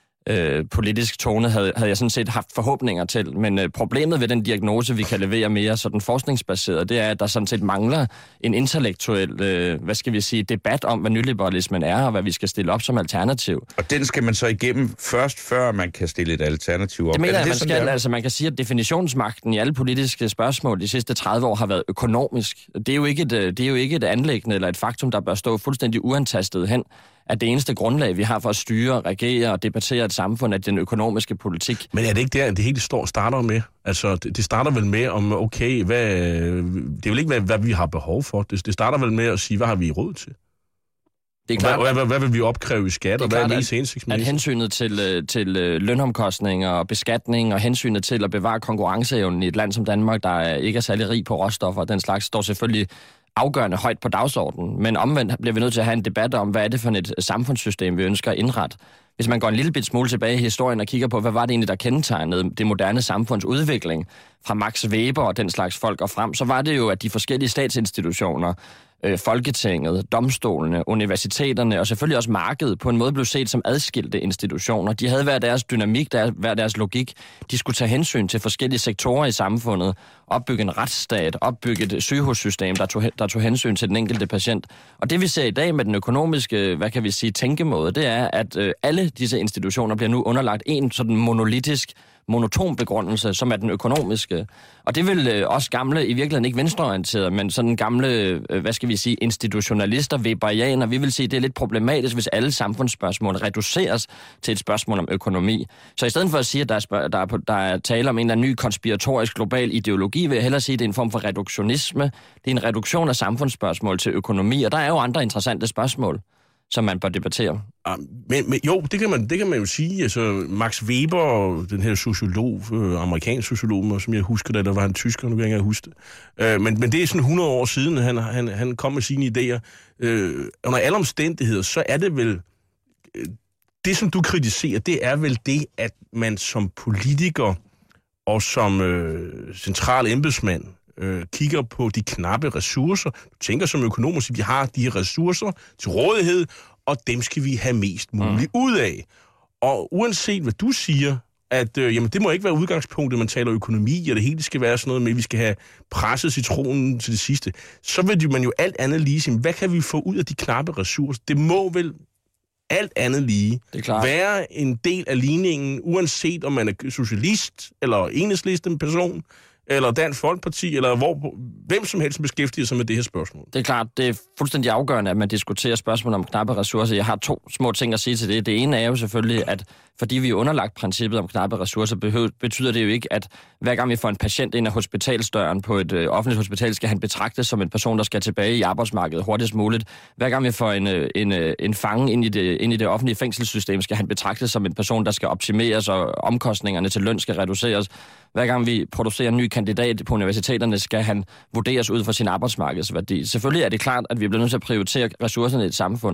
Øh, politisk tone havde, havde jeg sådan set haft forhåbninger til, men øh, problemet ved den diagnose, vi kan levere mere sådan forskningsbaseret, det er, at der sådan set mangler en intellektuel, øh, hvad skal vi sige, debat om, hvad nyliberalismen er, og hvad vi skal stille op som alternativ. Og den skal man så igennem først, før man kan stille et alternativ op? Det mener jeg, det man skal. Altså, man kan sige, at definitionsmagten i alle politiske spørgsmål de sidste tredive år har været økonomisk. Det er jo ikke et, det er jo ikke et anliggende eller et faktum, der bør stå fuldstændig uantastet hen, at det eneste grundlag, vi har for at styre, regere og debattere et samfund, er den økonomiske politik. Men er det ikke der, det hele står, starter med? Altså, det, det starter vel med om, okay, hvad, det er jo ikke, hvad, hvad vi har behov for. Det, det starter vel med at sige, hvad har vi råd til? Det er klart, hvad, hvad, hvad vil vi opkræve i skat, og hvad er det mest hensigtsmæssigt? At hensynet til, til lønomkostninger og beskatning, og hensynet til at bevare konkurrenceevnen i et land som Danmark, der ikke er særlig rig på råstoffer, den slags, står selvfølgelig afgørende højt på dagsordenen. Men omvendt bliver vi nødt til at have en debat om, hvad er det for et samfundssystem, vi ønsker at indrette. Hvis man går en lille bit smule tilbage i historien og kigger på, hvad var det egentlig, der kendetegnede det moderne samfunds udvikling fra Max Weber og den slags folk og frem, så var det jo, at de forskellige statsinstitutioner, øh, Folketinget, domstolene, universiteterne og selvfølgelig også markedet på en måde blev set som adskilte institutioner. De havde hver deres dynamik, der, hver deres logik. De skulle tage hensyn til forskellige sektorer i samfundet, opbygge en retsstat, opbygge et sygehussystem, der tog, der tog hensyn til den enkelte patient. Og det vi ser i dag med den økonomiske, hvad kan vi sige, tænkemåde, det er, at øh, alle disse institutioner bliver nu underlagt en sådan monolitisk, monoton begrundelse, som er den økonomiske. Og det vil øh, også gamle, i virkeligheden ikke venstreorienterede, men sådan gamle, øh, hvad skal vi sige, institutionalister, weberianer, vi vil sige, det er lidt problematisk, hvis alle samfundsspørgsmål reduceres til et spørgsmål om økonomi. Så i stedet for at sige, at der er, spørg- der er, på, der er tale om en eller anden ny konspiratorisk global ideologi, vil jeg hellere sige, at det er en form for reduktionisme. Det er en reduktion af samfundsspørgsmål til økonomi, og der er jo andre interessante spørgsmål, som man bør debattere. Ja, men, men jo, det kan, man, det kan man jo sige. Altså, Max Weber, den her sociolog, øh, amerikansk sociolog, som jeg husker det, der var en tysker, nu kan jeg ikke huske det. Øh, men, men det er sådan hundrede år siden, han, han, han kom med sine idéer. Øh, under alle omstændigheder, så er det vel... Øh, det, som du kritiserer, det er vel det, at man som politiker og som øh, central embedsmand øh, kigger på de knappe ressourcer. Du tænker som økonomisk, at vi har de her ressourcer til rådighed, og dem skal vi have mest muligt mm. ud af. Og uanset hvad du siger, at øh, jamen, det må ikke være udgangspunktet, man taler økonomi, og det hele skal være sådan noget med, at vi skal have presset citronen til det sidste, så vil man jo alt andet lige sige, hvad kan vi få ud af de knappe ressourcer? Det må vel alt andet lige være en del af ligningen, uanset om man er socialist, eller enhedslisten person, eller Dansk Folkeparti, eller hvor, hvem som helst beskæftiger sig med det her spørgsmål. Det er klart, det er fuldstændig afgørende, at man diskuterer spørgsmål om knappe ressourcer. Jeg har to små ting at sige til det. Det ene er jo selvfølgelig, at fordi vi er underlagt princippet om knappe ressourcer, behøver, betyder det jo ikke, at hver gang vi får en patient ind af hospitalsdøren på et øh, offentligt hospital, skal han betragtes som en person, der skal tilbage i arbejdsmarkedet hurtigst muligt. Hver gang vi får en, en, en fange ind i, det, ind i det offentlige fængselssystem, skal han betragtes som en person, der skal optimeres, og omkostningerne til løn skal reduceres. Hver gang vi producerer en ny kandidat på universiteterne, skal han vurderes ud fra sin arbejdsmarkedsværdi. Selvfølgelig er det klart, at vi bliver nødt til at prioritere ressourcerne i et samfund.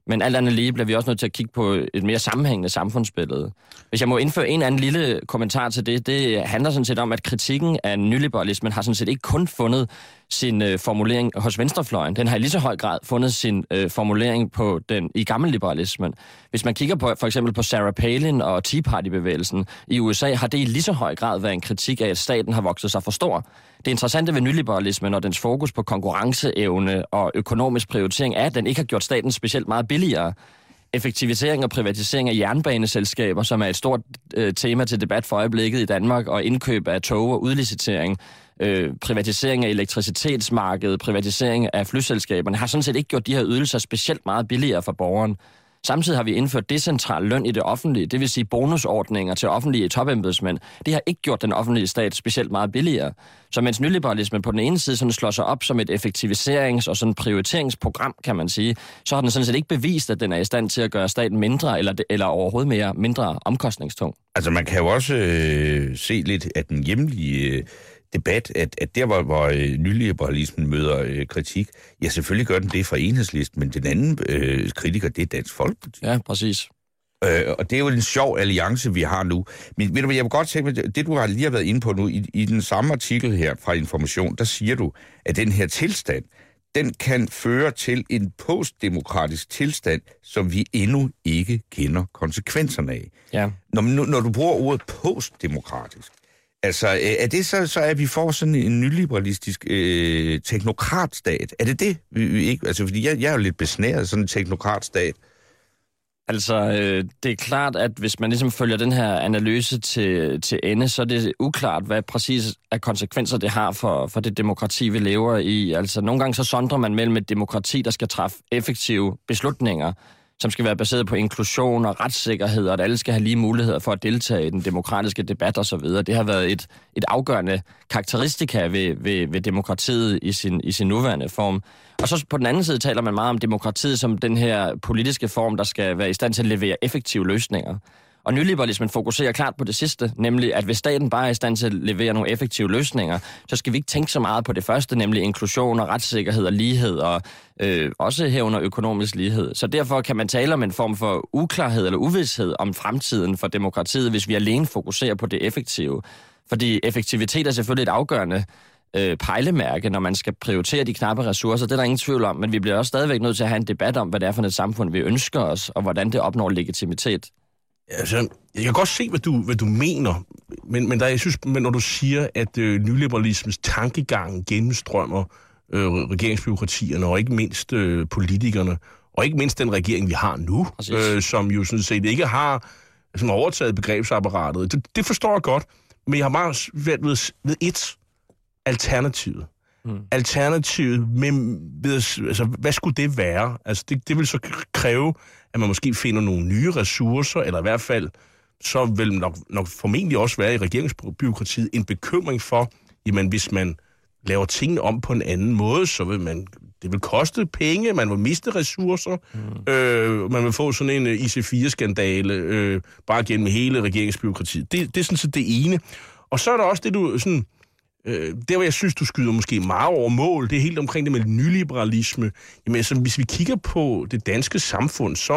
Men alt andet lige bliver vi også nødt til at kigge på et mere sammenhængende samfundsbillede. Hvis jeg må indføre en anden lille kommentar til det, det handler sådan set om, at kritikken af nyliberalismen har sådan set ikke kun fundet sin øh, formulering hos venstrefløjen. Den har i lige så høj grad fundet sin øh, formulering på den i gammelliberalismen. Hvis man kigger på for eksempel på Sarah Palin og Tea Party-bevægelsen i U S A, har det i lige så høj grad været en kritik af, at staten har vokset sig for stor. Det interessante ved nyliberalismen og dens fokus på konkurrenceevne og økonomisk prioritering er, at den ikke har gjort staten specielt meget billigere. Effektivisering og privatisering af jernbaneselskaber, som er et stort øh, tema til debat for øjeblikket i Danmark, og indkøb af tog og udlicitering, øh, privatisering af elektricitetsmarkedet, privatisering af flyselskaberne, har sådan set ikke gjort de her ydelser specielt meget billigere for borgeren. Samtidig har vi indført decentral løn i det offentlige, det vil sige bonusordninger til offentlige topembedsmænd. Det har ikke gjort den offentlige stat specielt meget billigere. Så mens nyliberalismen på den ene side sådan slår sig op som et effektiviserings- og sådan prioriteringsprogram, kan man sige, så har den sådan set ikke bevist, at den er i stand til at gøre staten mindre eller, eller overhovedet mere mindre omkostningstung. Altså man kan jo også øh, se lidt af den hjemlige øh, debat, at, at der, hvor, hvor øh, nyliberalismen møder øh, kritik, ja, selvfølgelig gør den det fra Enhedslisten, men den anden øh, kritiker, det er Dansk Folkeparti. Ja, præcis. Øh, og det er jo en sjov alliance, vi har nu. Men ved du, jeg vil godt tænke mig, det du har lige har været inde på nu, i, i den samme artikel her fra Information, der siger du, at den her tilstand, den kan føre til en postdemokratisk tilstand, som vi endnu ikke kender konsekvenserne af. Ja. Når, når du bruger ordet postdemokratisk, altså, er det så, så at vi får sådan en nyliberalistisk øh, teknokratstat? Er det det? Vi, vi ikke? Altså, fordi jeg, jeg er jo lidt besnæret sådan en teknokratstat. Altså, øh, det er klart, at hvis man ligesom følger den her analyse til, til ende, så er det uklart, hvad præcis af konsekvenser det har for, for det demokrati, vi lever i. Altså, nogle gange så sondrer man mellem et demokrati, der skal træffe effektive beslutninger, som skal være baseret på inklusion og retssikkerhed, og at alle skal have lige muligheder for at deltage i den demokratiske debat osv. Det har været et, et afgørende karakteristika ved, ved, ved demokratiet i sin, i sin nuværende form. Og så på den anden side taler man meget om demokratiet som den her politiske form, der skal være i stand til at levere effektive løsninger. Og nyliberalismen fokuserer klart på det sidste, nemlig at hvis staten bare er i stand til at levere nogle effektive løsninger, så skal vi ikke tænke så meget på det første, nemlig inklusion og retssikkerhed og lighed, og øh, også herunder økonomisk lighed. Så derfor kan man tale om en form for uklarhed eller uvished om fremtiden for demokratiet, hvis vi alene fokuserer på det effektive. Fordi effektivitet er selvfølgelig et afgørende øh, pejlemærke, når man skal prioritere de knappe ressourcer. Det er der ingen tvivl om, men vi bliver også stadigvæk nødt til at have en debat om, hvad det er for et samfund, vi ønsker os, og hvordan det opnår legitimitet. Altså, jeg kan godt se, hvad du, hvad du mener, men, men, der, jeg synes, men når du siger, at øh, nyliberalismens tankegang gennemstrømmer øh, regeringsbureaukratierne, og ikke mindst øh, politikerne, og ikke mindst den regering, vi har nu, øh, som jo sådan set ikke har sådan overtaget begrebsapparatet. Det, det forstår jeg godt, men jeg har meget svært ved, ved et alternativ. Mm. Alternativet, med, ved, altså, hvad skulle det være? Altså, det, det vil så kræve, at man måske finder nogle nye ressourcer, eller i hvert fald, så vil nok, nok formentlig også være i regeringsbureaukratiet en bekymring for, jamen hvis man laver tingene om på en anden måde, så vil man, det vil koste penge, man vil miste ressourcer, mm. øh, man vil få sådan en I C fire skandale øh, bare gennem hele regeringsbureaukratiet. Det, det er sådan set det ene. Og så er der også det, du sådan... Øh, der, hvor jeg synes, du skyder måske meget over mål, det er helt omkring det med nyliberalisme. Jamen, altså, hvis vi kigger på det danske samfund, så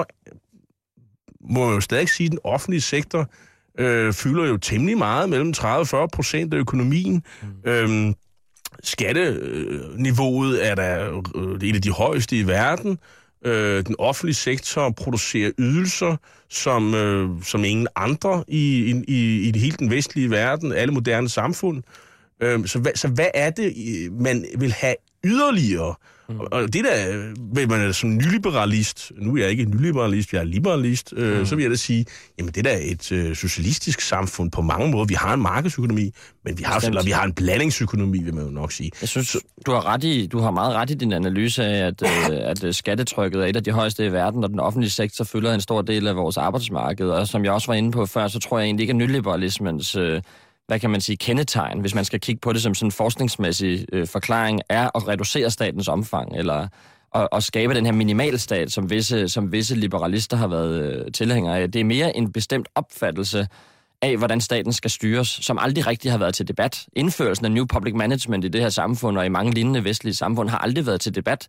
må jeg jo stadig sige, at den offentlige sektor øh, fylder jo temmelig meget, mellem tredive og fyrre procent af økonomien. Mm. Øhm, skatteniveauet er der et af de højeste i verden. Øh, den offentlige sektor producerer ydelser, som, øh, som ingen andre i, i, i hele den vestlige verden, alle moderne samfund. Så hvad, så hvad er det, man vil have yderligere? Mm. Og det der, vil man som nyliberalist, nu er jeg ikke nyliberalist, jeg er liberalist, mm. øh, så vil jeg da sige, jamen det der er et øh, socialistisk samfund på mange måder. Vi har en markedsøkonomi, men vi har, eller, vi har en blandingsøkonomi, vil man jo nok sige. Jeg synes, du har, ret i, du har meget ret i din analyse af, at, øh, at skattetrykket er et af de højeste i verden, og den offentlige sektor fylder en stor del af vores arbejdsmarked. Og som jeg også var inde på før, så tror jeg egentlig ikke, at nyliberalismens... Øh, hvad kan man sige, kendetegn, hvis man skal kigge på det som sådan en forskningsmæssig øh, forklaring, er at reducere statens omfang, eller at, at skabe den her minimalstat, som visse, som visse liberalister har været øh, tilhængere af. Det er mere en bestemt opfattelse af, hvordan staten skal styres, som aldrig rigtig har været til debat. Indførelsen af New Public Management i det her samfund, og i mange lignende vestlige samfund, har aldrig været til debat.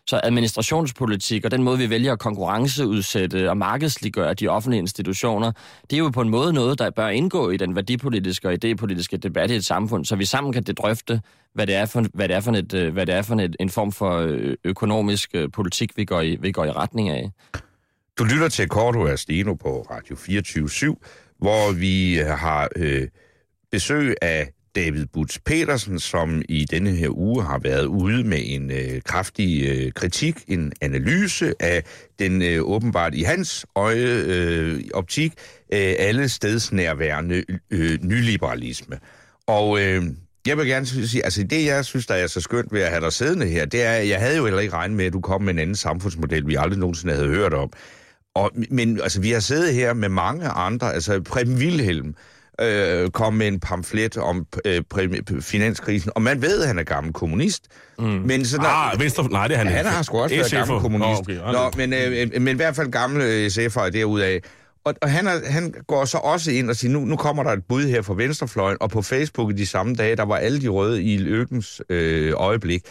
Så administrationspolitik og den måde, vi vælger at konkurrenceudsætte og markedsliggøre de offentlige institutioner, det er jo på en måde noget, der bør indgå i den værdipolitiske og idépolitiske debat i et samfund, så vi sammen kan drøfte, hvad det er for, hvad det er for, et, hvad det er for et, en form for økonomisk politik, vi går i, vi går i retning af. Du lytter til Korto og Steno på Radio fireogtyve syv, hvor vi har øh, besøg af David Butz Petersen, som i denne her uge har været ude med en øh, kraftig øh, kritik, en analyse af den øh, åbenbart i hans øje øh, optik øh, alle stedsnærværende øh, nyliberalisme. Og øh, jeg vil gerne sige, altså det jeg synes, der er så skønt ved at have dig siddende her, det er, jeg havde jo heller ikke regnet med, at du kom med en anden samfundsmodel, vi aldrig nogensinde havde hørt om. Og, men altså, vi har siddet her med mange andre, altså Preben Wilhelm øh, kom med en pamflet om øh, finanskrisen, og man ved, at han er gammel kommunist. Mm. Men så, ah, Venstre, nej, det er han ja, ikke. Han har sgu også været gammel kommunist. Nå, okay, Nå, men, øh, men i hvert fald gamle S F'ere derudaf. Og, og han, er, han går så også ind og siger, nu, nu kommer der et bud her fra venstrefløjen, og på Facebook i de samme dage, der var alle de røde i lykkens øh, øjeblik.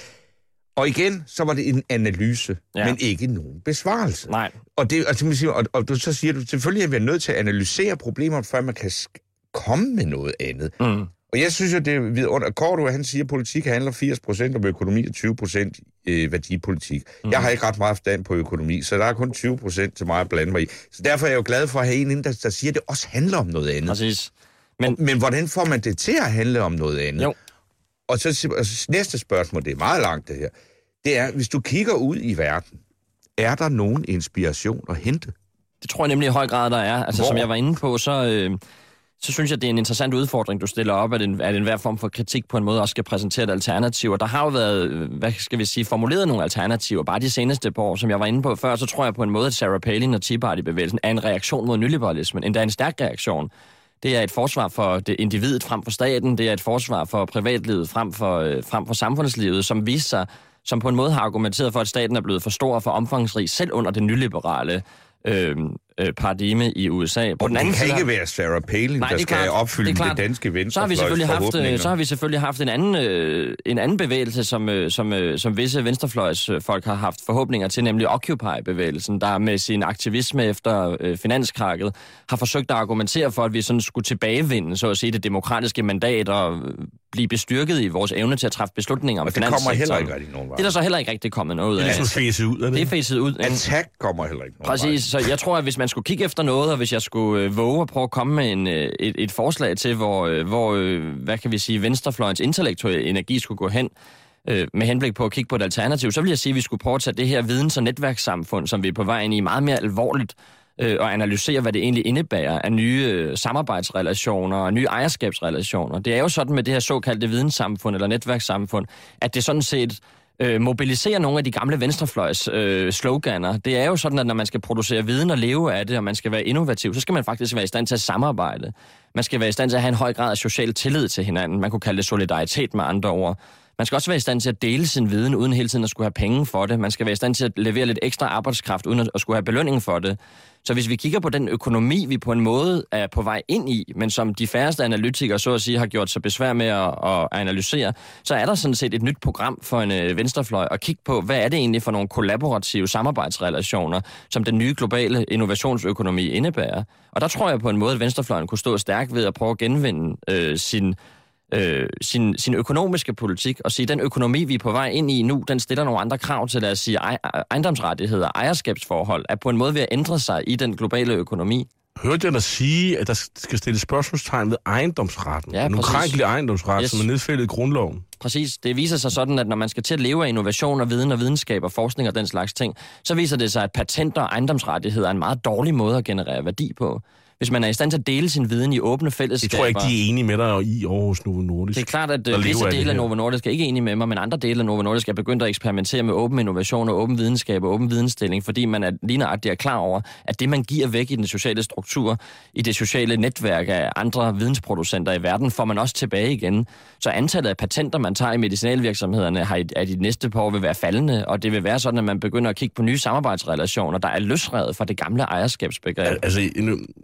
Og igen, så var det en analyse, ja. Men ikke nogen besvarelse. Nej. Og, det, altså, man siger, og, og du så siger du, selvfølgelig er vi nødt til at analysere problemerne, før man kan sk- komme med noget andet. Mm. Og jeg synes jo, det er vidunder. Korto, han siger, at politik handler firs procent om økonomi og tyve procent øh, værdipolitik. Mm. Jeg har ikke ret meget forstand på økonomi, så der er kun tyve procent til mig at blande mig i. Så derfor er jeg jo glad for at have en, der, der siger, at det også handler om noget andet. Præcis. Men, og, men hvordan får man det til at handle om noget andet? Jo. Og så altså, næste spørgsmål, det er meget langt det her, det er, hvis du kigger ud i verden, er der nogen inspiration at hente? Det tror jeg nemlig i høj grad, der er. Altså, Hvor? Som jeg var inde på, så, øh, så synes jeg, det er en interessant udfordring, du stiller op, at en, at enhver form for kritik på en måde også skal præsentere et alternativ. Og der har jo været, hvad skal vi sige, formuleret nogle alternativer, bare de seneste par år, som jeg var inde på før, så tror jeg på en måde, at Sarah Palin og Tea Party-bevægelsen er en reaktion mod nyliberalismen, endda en stærk reaktion. Det er et forsvar for det individet frem for staten, det er et forsvar for privatlivet frem for, øh, frem for samfundslivet, som viser sig, som på en måde har argumenteret for, at staten er blevet for stor og for omfangsrig, selv under det nyliberale øh, øh, paradigme i U S A. På og den anden det kan side, ikke være Sarah Palin, nej, der det skal klart, opfylde det, det danske venstrefløjs forhåbninger. Så har vi selvfølgelig haft en anden, øh, en anden bevægelse, som, øh, som, øh, som visse venstrefløjsfolk har haft forhåbninger til, nemlig Occupy-bevægelsen, der med sin aktivisme efter øh, finanskrakket har forsøgt at argumentere for, at vi sådan skulle tilbagevinde, så at sige, det demokratiske mandat og blive bestyrket i vores evne til at træffe beslutninger om finanssektoren. Og det kommer heller ikke rigtig nogen vej. Det er der så heller ikke rigtig kommet noget af. Det er så fæset ud af det. Det er fæset ud. Attack kommer heller ikke nogen Præcis, vej. så jeg tror, at hvis man skulle kigge efter noget, og hvis jeg skulle øh, våge at prøve at komme med en, øh, et, et forslag til, hvor, øh, hvor øh, hvad kan vi sige, venstrefløjens intellektuelle energi skulle gå hen, øh, med henblik på at kigge på et alternativ, så vil jeg sige, at vi skulle prøve at tage det her videns- og netværkssamfund, som vi er på vej ind i, meget mere alvorligt, øh, og analysere, hvad det egentlig indebærer af nye øh, samarbejdsrelationer og nye ejerskabsrelationer. Det er jo sådan med det her såkaldte videnssamfund eller netværkssamfund, at det sådan set øh, mobiliserer nogle af de gamle venstrefløjs øh, sloganer. Det er jo sådan, at når man skal producere viden og leve af det, og man skal være innovativ, så skal man faktisk være i stand til at samarbejde. Man skal være i stand til at have en høj grad af social tillid til hinanden. Man kunne kalde det solidaritet med andre ord. Man skal også være i stand til at dele sin viden, uden hele tiden at skulle have penge for det. Man skal være i stand til at levere lidt ekstra arbejdskraft, uden at skulle have belønning for det. Så hvis vi kigger på den økonomi, vi på en måde er på vej ind i, men som de færreste analytikere, så at sige, har gjort sig besvær med at, at analysere, så er der sådan set et nyt program for en øh, venstrefløj at kigge på, hvad er det egentlig for nogle kollaborative samarbejdsrelationer, som den nye globale innovationsøkonomi indebærer. Og der tror jeg på en måde, at venstrefløjen kunne stå stærkt ved at prøve at genvinde øh, sin Øh, sin, sin økonomiske politik og sige, at den økonomi, vi er på vej ind i nu, den stiller nogle andre krav til, lad os sige, ej, ejendomsrettigheder, ejerskabsforhold, er på en måde ved at ændre sig i den globale økonomi. Hørte jeg dig sige, at der skal stilles spørgsmålstegn ved ejendomsretten? Ja, en ukrænkelig ejendomsret, yes. som er nedfældet i grundloven. Præcis. Det viser sig sådan, at når man skal til at leve af innovation og viden og videnskab og forskning og den slags ting, så viser det sig, at patenter og ejendomsrettigheder er en meget dårlig måde at generere værdi på. Hvis man er i stand til at dele sin viden i åbne fællesskaber... Jeg tror ikke, de er enige med dig i Aarhus Novo Nordisk. Det er klart, at visse dele af Novo Nordisk er ikke enige med mig, men andre dele af Novo Nordisk er begyndt at eksperimentere med åben innovation og åben videnskab og åben vidensdeling, fordi man er lige nøjagtigt er klar over, at det, man giver væk i den sociale struktur, i det sociale netværk af andre vidensproducenter i verden, får man også tilbage igen. Så antallet af patenter, man tager i medicinalvirksomhederne, har i, er de næste par år vil være faldende, og det vil være sådan, at man begynder at kigge på nye samarbejdsrelationer, der er løsrevet fra det gamle ejerskabsbegreb. Altså,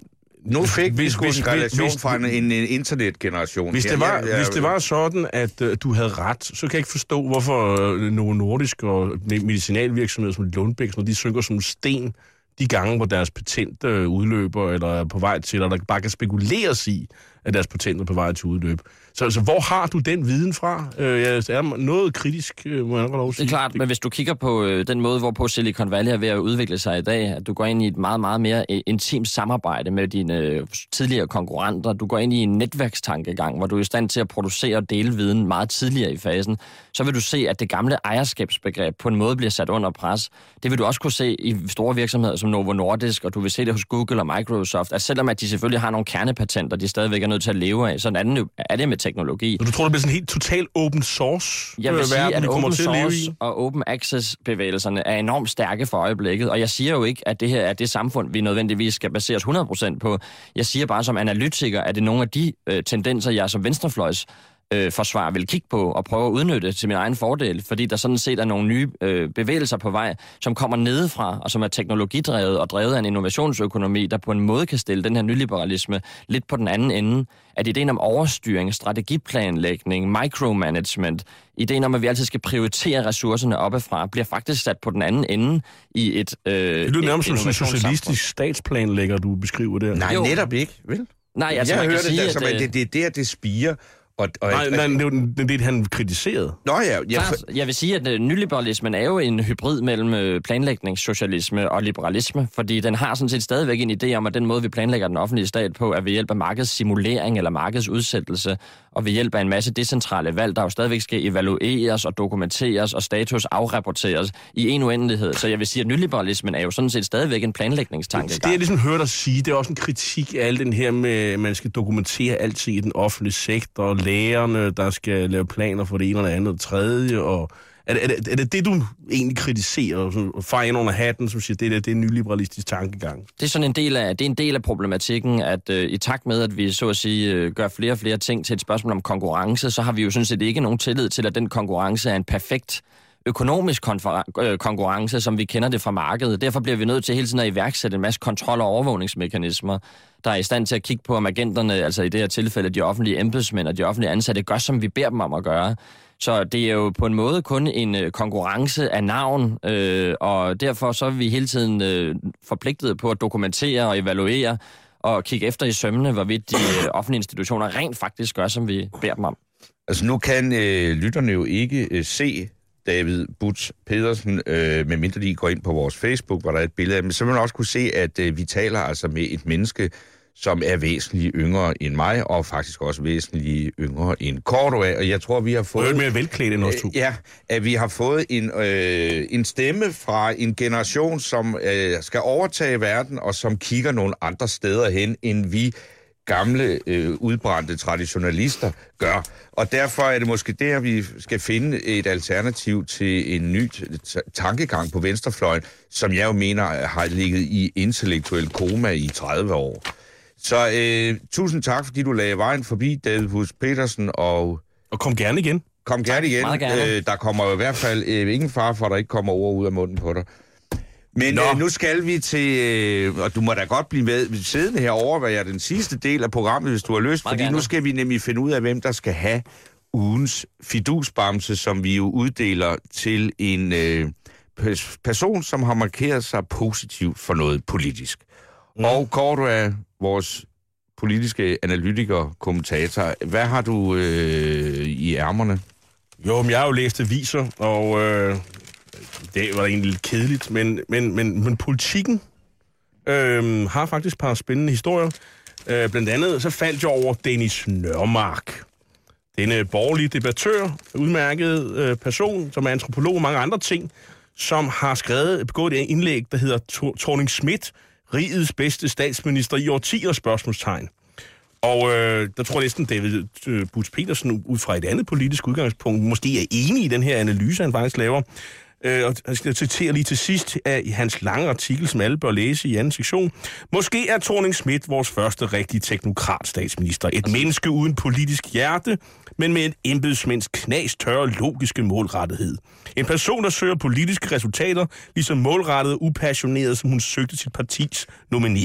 Nu fik vi Hvis- sgu hvis- en relation hvis- fra en, en, en internetgeneration. Hvis her. det var, Jeg- jeg- hvis det var sådan, at øh, du havde ret, så kan jeg ikke forstå, hvorfor øh, Novo Nordisk og me- medicinalvirksomheder som Lundbeck, når de synker som sten de gange, hvor deres patent øh, udløber, eller er på vej til, eller der bare kan spekuleres i, at deres patent er på vej til udløb. Så altså, hvor har du den viden fra? Øh, jeg er noget kritisk, øh, må jeg nok lov at sige. Det er klart, men hvis du kigger på øh, den måde, hvorpå Silicon Valley er ved at udvikle sig i dag, at du går ind i et meget, meget mere øh, intimt samarbejde med dine øh, tidligere konkurrenter, du går ind i en netværkstankegang, hvor du er i stand til at producere og dele viden meget tidligere i fasen, så vil du se, at det gamle ejerskabsbegreb på en måde bliver sat under pres. Det vil du også kunne se i store virksomheder som Novo Nordisk, og du vil se det hos Google og Microsoft, at selvom at de selvfølgelig har nogle kernepatenter, de stadigvæk er nødt til at leve af, sådan er det, er det med teknologi. Så du tror, det bliver sådan en helt total open source Jeg vil øh, sige, verden, at vi kommer open til at leve source i? og open access-bevægelserne er enormt stærke for øjeblikket, og jeg siger jo ikke, at det her er det samfund, vi nødvendigvis skal basere os hundrede procent på. Jeg siger bare som analytiker, at det er nogle af de øh, tendenser, jeg som venstrefløjs øh, forsvar vil kigge på og prøve at udnytte til min egen fordel, fordi der sådan set er nogle nye øh, bevægelser på vej, som kommer nedefra, og som er teknologidrevet og drevet af en innovationsøkonomi, der på en måde kan stille den her nyliberalisme lidt på den anden ende. At ideen om overstyring, strategiplanlægning, micromanagement, ideen om, at vi altid skal prioritere ressourcerne oppefra, bliver faktisk sat på den anden ende i et øh, Det lyder nærmest som sådan en innovationssamfund. socialistisk statsplanlægger, du beskriver der. Nej, Jo. netop ikke, vel? Nej, altså jeg man kan hører det sige, der, at, som, at øh, det, det er der, det spirer. Og, og, Nej, nej, det er jo den- det, han kritiserede. Nå ja, jeg, Klart, jeg vil sige, at øh, nyliberalismen er jo en hybrid mellem øh, planlægningssocialisme og liberalisme, fordi den har sådan set stadigvæk en idé om, at den måde, vi planlægger den offentlige stat på, er ved hjælp af markedssimulering eller markedsudsættelse, og ved hjælp af en masse decentrale valg, der jo stadigvæk skal evalueres og dokumenteres og status afrapporteres i en uendelighed. Så jeg vil sige, at nyliberalismen er jo sådan set stadigvæk en planlægningstanke. Det, jeg ligesom hørt dig sige, det er også en kritik af al den her med, at man skal dokumentere alting i den offentlige sektor, lærerne, der skal lave planer for det ene eller andet og tredje, og er det, er, det, er det det, du egentlig kritiserer, og fejrer ind under hatten, som siger, det er, det er en nyliberalistisk tankegang? Det er sådan en del af, det er en del af problematikken, at øh, i takt med, at vi så at sige øh, gør flere og flere ting til et spørgsmål om konkurrence, så har vi jo sådan set ikke nogen tillid til, at den konkurrence er en perfekt økonomisk konfer- øh, konkurrence, som vi kender det fra markedet. Derfor bliver vi nødt til hele tiden at iværksætte en masse kontrol- og overvågningsmekanismer, der er i stand til at kigge på, om agenterne, altså i det her tilfælde de offentlige embedsmænd og de offentlige ansatte, gør, som vi beder dem om at gøre. Så det er jo på en måde kun en øh, konkurrence af navn, øh, og derfor så er vi hele tiden øh, forpligtet på at dokumentere og evaluere og kigge efter i sømmene, hvorvidt de øh, offentlige institutioner rent faktisk gør, som vi beder dem om. Altså nu kan øh, lytterne jo ikke øh, se David Butz Pedersen, øh, medmindre de går ind på vores Facebook, hvor der er et billede af dem, så vil man også kunne se, at øh, vi taler altså med et menneske, som er væsentligt yngre end mig, og faktisk også væsentligt yngre end Cordua, og jeg tror, vi har fået... Og mere velklædt end os to. Øh, ja, at vi har fået en, øh, en stemme fra en generation, som øh, skal overtage verden, og som kigger nogle andre steder hen, end vi gamle, øh, udbrændte traditionalister gør. Og derfor er det måske der, vi skal finde et alternativ til en ny t- tankegang på venstrefløjen, som jeg jo mener har ligget i intellektuel koma i tredive år. Så øh, tusind tak, fordi du lagde vejen forbi, David Butz Pedersen, og Og kom gerne igen. kom gerne igen. meget gerne. Øh, der kommer i hvert fald øh, ingen far for, at der ikke kommer ord ud af munden på dig. Men øh, nu skal vi til, øh, og du må da godt blive med siddende her over, hvad er den sidste del af programmet, hvis du har lyst, Meget fordi gerne. nu skal vi nemlig finde ud af, hvem der skal have ugens fidusbamse, som vi jo uddeler til en øh, pers- person, som har markeret sig positivt for noget politisk. Mm. Og Cordua, vores politiske analytiker, kommentator, hvad har du øh, i ærmerne? Jo, men jeg har jo læst aviser, og øh, det var egentlig lidt kedeligt, men, men, men, men politikken øh, har faktisk et par spændende historier. Øh, blandt andet så faldt jeg over Dennis Nørmark. Denne borgerlige debattør, udmærket øh, person, som er antropolog og mange andre ting, som har skrevet, begået et indlæg, der hedder Thorning-Schmidt, rigets bedste statsminister i årtier, spørgsmålstegn. Og øh, der tror jeg næsten, David øh, Butz Pedersen, ud fra et andet politisk udgangspunkt, måske er enig i den her analyse, han faktisk laver. Øh, og jeg skal citere lige til sidst af i hans lange artikel, som alle bør læse i anden sektion. Måske er Thorning-Schmidt vores første rigtige teknokrat-statsminister. Et menneske uden politisk hjerte, men med en embedsmænds knastørre logiske målrettighed. En person, der søger politiske resultater, ligesom målrettet og upassioneret, som hun søgte sit partis nominering.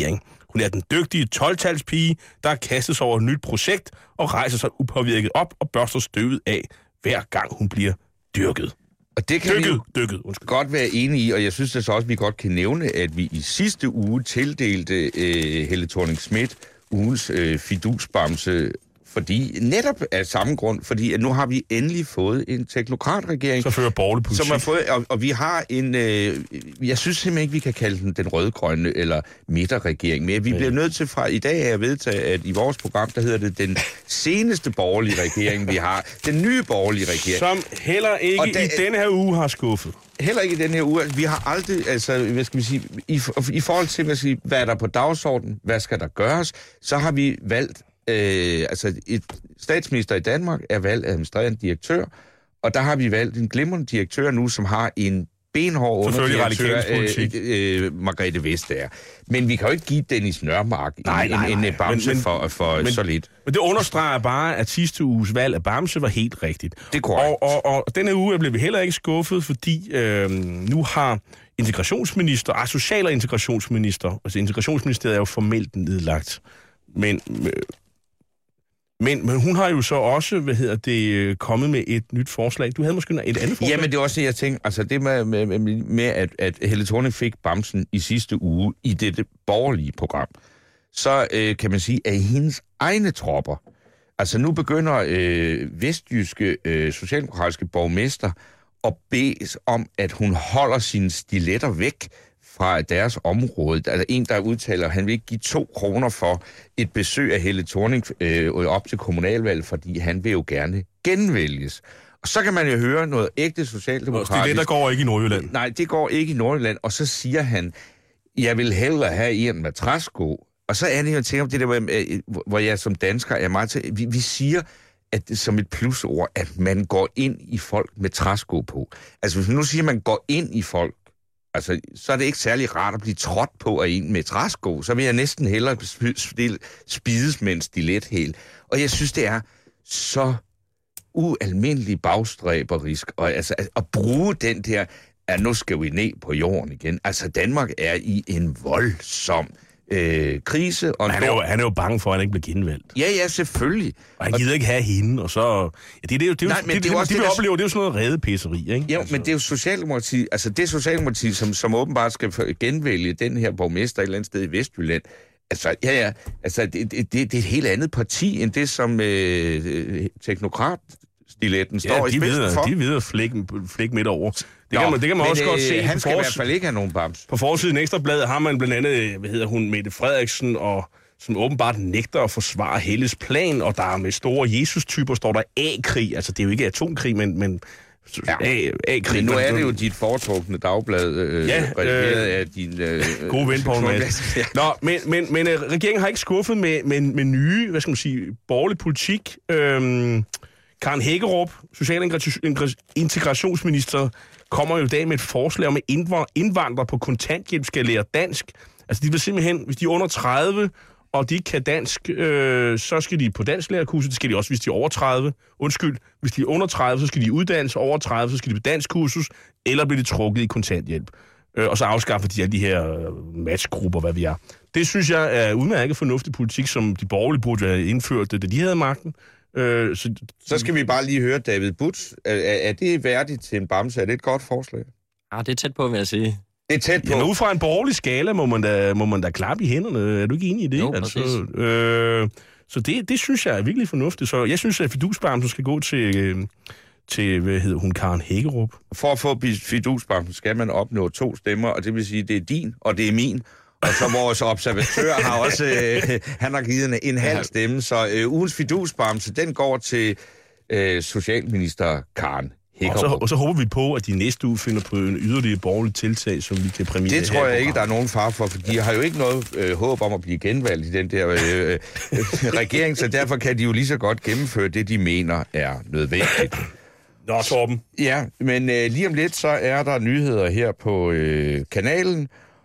Hun er den dygtige tolv-talspige, der kastet sig over et nyt projekt og rejser sig upåvirket op og børster støvet af, hver gang hun bliver dyrket. Og det kan dykket, vi jo dykket, undskyld. godt være enige i, og jeg synes det så også, at vi godt kan nævne, at vi i sidste uge tildelte øh, Helle Thorning-Schmidt ugens øh, fidusbamse, fordi netop af samme grund, fordi at nu har vi endelig fået en teknokratregering, så fører borgerlig politik. Som har fået, og, og vi har en, øh, jeg synes simpelthen ikke, vi kan kalde den den rødgrønne eller midterregering, men vi bliver nødt til fra i dag at vedtage, at i vores program, der hedder det den seneste borgerlige regering, vi har. Den nye borgerlige regering. Som heller ikke da, i denne her uge har skuffet. Heller ikke i denne her uge. Vi har aldrig, altså, hvad skal vi sige, i, i forhold til, hvad, sige, hvad er der på dagsordenen, hvad skal der gøres, så har vi valgt, øh, altså et statsminister i Danmark er valgt administrerende direktør, og der har vi valgt en glimrende direktør nu, som har en benhård underdirektør, øh, øh, Margrethe Vestager. Men vi kan jo ikke give Dennis Nørmark nej, en, nej, en, en bamse men, for, for men, så lidt. Men det understreger bare, at sidste uges valg af bamse var helt rigtigt. Det går. Og, og, og denne uge blev vi heller ikke skuffet, fordi øh, nu har integrationsminister, ah, social- og integrationsminister, altså integrationsministeriet er jo formelt nedlagt, men... Øh, Men, men hun har jo så også, hvad hedder det, kommet med et nyt forslag. Du havde måske et andet forslag? Jamen, det er også det, jeg tænkte. Altså, det med, med, med at, at Helle Thorning fik bamsen i sidste uge i dette borgerlige program, så øh, kan man sige, at hendes egne tropper, altså nu begynder øh, vestjyske øh, socialdemokratiske borgmester at bede om, at hun holder sine stiletter væk fra deres område. Der er en, der udtaler, at han vil ikke give to kroner for et besøg af Helle Thorning øh, op til kommunalvalget, fordi han vil jo gerne genvælges. Og så kan man jo høre noget ægte socialdemokratisk. Det er det, der går ikke i Nordjylland. Nej, det går ikke i Nordjylland. Og så siger han, jeg vil hellere have en med træsko. Og så er det jo en ting om det der, hvor jeg som dansker er meget til. Vi, vi siger, at som et plusord, at man går ind i folk med træsko på. Altså hvis man nu siger, at man går ind i folk, altså, så er det ikke særlig rart at blive trådt på af en med træsko. Så vil jeg næsten hellere spides med en stilethæl. Og jeg synes, det er så ualmindelig bagstræberisk og, altså, at bruge den der, at nu skal vi ned på jorden igen. Altså, Danmark er i en voldsom øh, krise. Og han, er jo, han er jo bange for, at han ikke bliver genvalgt. Ja, ja, selvfølgelig. Og han gider ikke have hende, og så... Ja, det, det, det, det, nej, det, det, det, det, det, vi oplever, det er jo sådan noget redepisseri, ikke? Jo, altså. Men det er jo Socialdemokratiet, altså det Socialdemokratiet, som, som åbenbart skal genvælge den her borgmester et eller andet sted i Vestjylland. Altså, ja, ja, altså det, det, det er et helt andet parti, end det, som øh, teknokrat-stiletten står ja, i spidsen for. Ja, de ved at flække, flække midt over. Det Nå, kan man, det kan man men, også øh, godt se. Han skal i hvert fald ikke have nogen bams. På forsiden af Ekstrabladet har man blandt andet, hvad hedder hun, Mette Frederiksen, og som åbenbart nægter at forsvare Helles plan, og der er med store Jesus-typer, står der A-krig. Altså, det er jo ikke atomkrig, men... men ja. A-krig. Men nu er det jo dit foretrukne dagblad, øh, ja, redigeret øh, af din... Øh, gode ven, Poul Madsen. Ja. Nå, men, men, men øh, regeringen har ikke skuffet med, med, med nye, hvad skal man sige, borgerlig politik. Øhm, Karen Hækkerup, social- integrationsminister, kommer jo i dag med et forslag om, at indvandrere på kontanthjælp skal lære dansk. Altså, de vil simpelthen, hvis de er under tredive, og de ikke kan dansk, øh, så skal de på dansklærerkursus. Det skal de også, hvis de er over tredive. Undskyld, hvis de er under tredive, så skal de uddannes. Over tredive, så skal de på danskkursus, eller bliver de trukket i kontanthjælp. Øh, og så afskaffer de alle de her øh, matchgrupper, hvad vi er. Det synes jeg er udmærket fornuftig politik, som de borgerlige burde have indført, da de havde magten. Øh, så, så skal vi bare lige høre David Butz. Er, er det værdigt til en bamse? Er det et godt forslag? Ja, det er tæt på, vil jeg sige. Det er tæt på. Ja, ud fra en borgerlig skala må man da, må man da klappe i hænderne. Er du ikke enig i det? Jo, altså, øh, så det, det synes jeg er virkelig fornuftigt. Så jeg synes, at fidusbamsen skal gå til, øh, til, hvad hedder hun, Karen Hækkerup. For at få fidusbamsen skal man opnå to stemmer, og det vil sige, at det er din, og det er min. Og så vores observatør har også, øh, han har givet en, en halv stemme, så øh, ugens fidusbamse, den går til øh, socialminister Karen Og så, og så håber vi på, at de næste uge finder på en yderligere borgerlig tiltag, som vi kan præmiere. Det tror jeg ikke, der er nogen far for, for de har jo ikke noget øh, håb om at blive genvalgt i den der øh, øh, regering, så derfor kan de jo lige så godt gennemføre det, de mener er nødvendigt. Nå, Torben. Ja, men øh, lige om lidt, så er der nyheder her på øh, kanalen,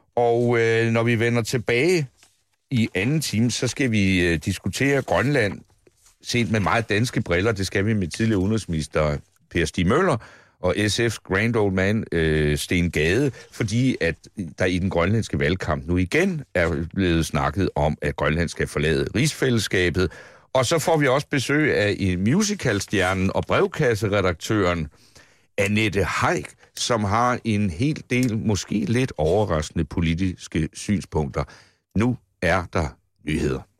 og øh, når vi vender tilbage i anden time, så skal vi øh, diskutere Grønland set med meget danske briller. Det skal vi med tidligere udenrigsminister Per Stig Møller, og S F's grand old man, øh, Sten Gade, fordi at der i den grønlandske valgkamp nu igen er blevet snakket om, at Grønland skal forlade rigsfællesskabet. Og så får vi også besøg af musicalstjernen og brevkasseredaktøren Annette Heick, som har en hel del, måske lidt overraskende politiske synspunkter. Nu er der nyheder.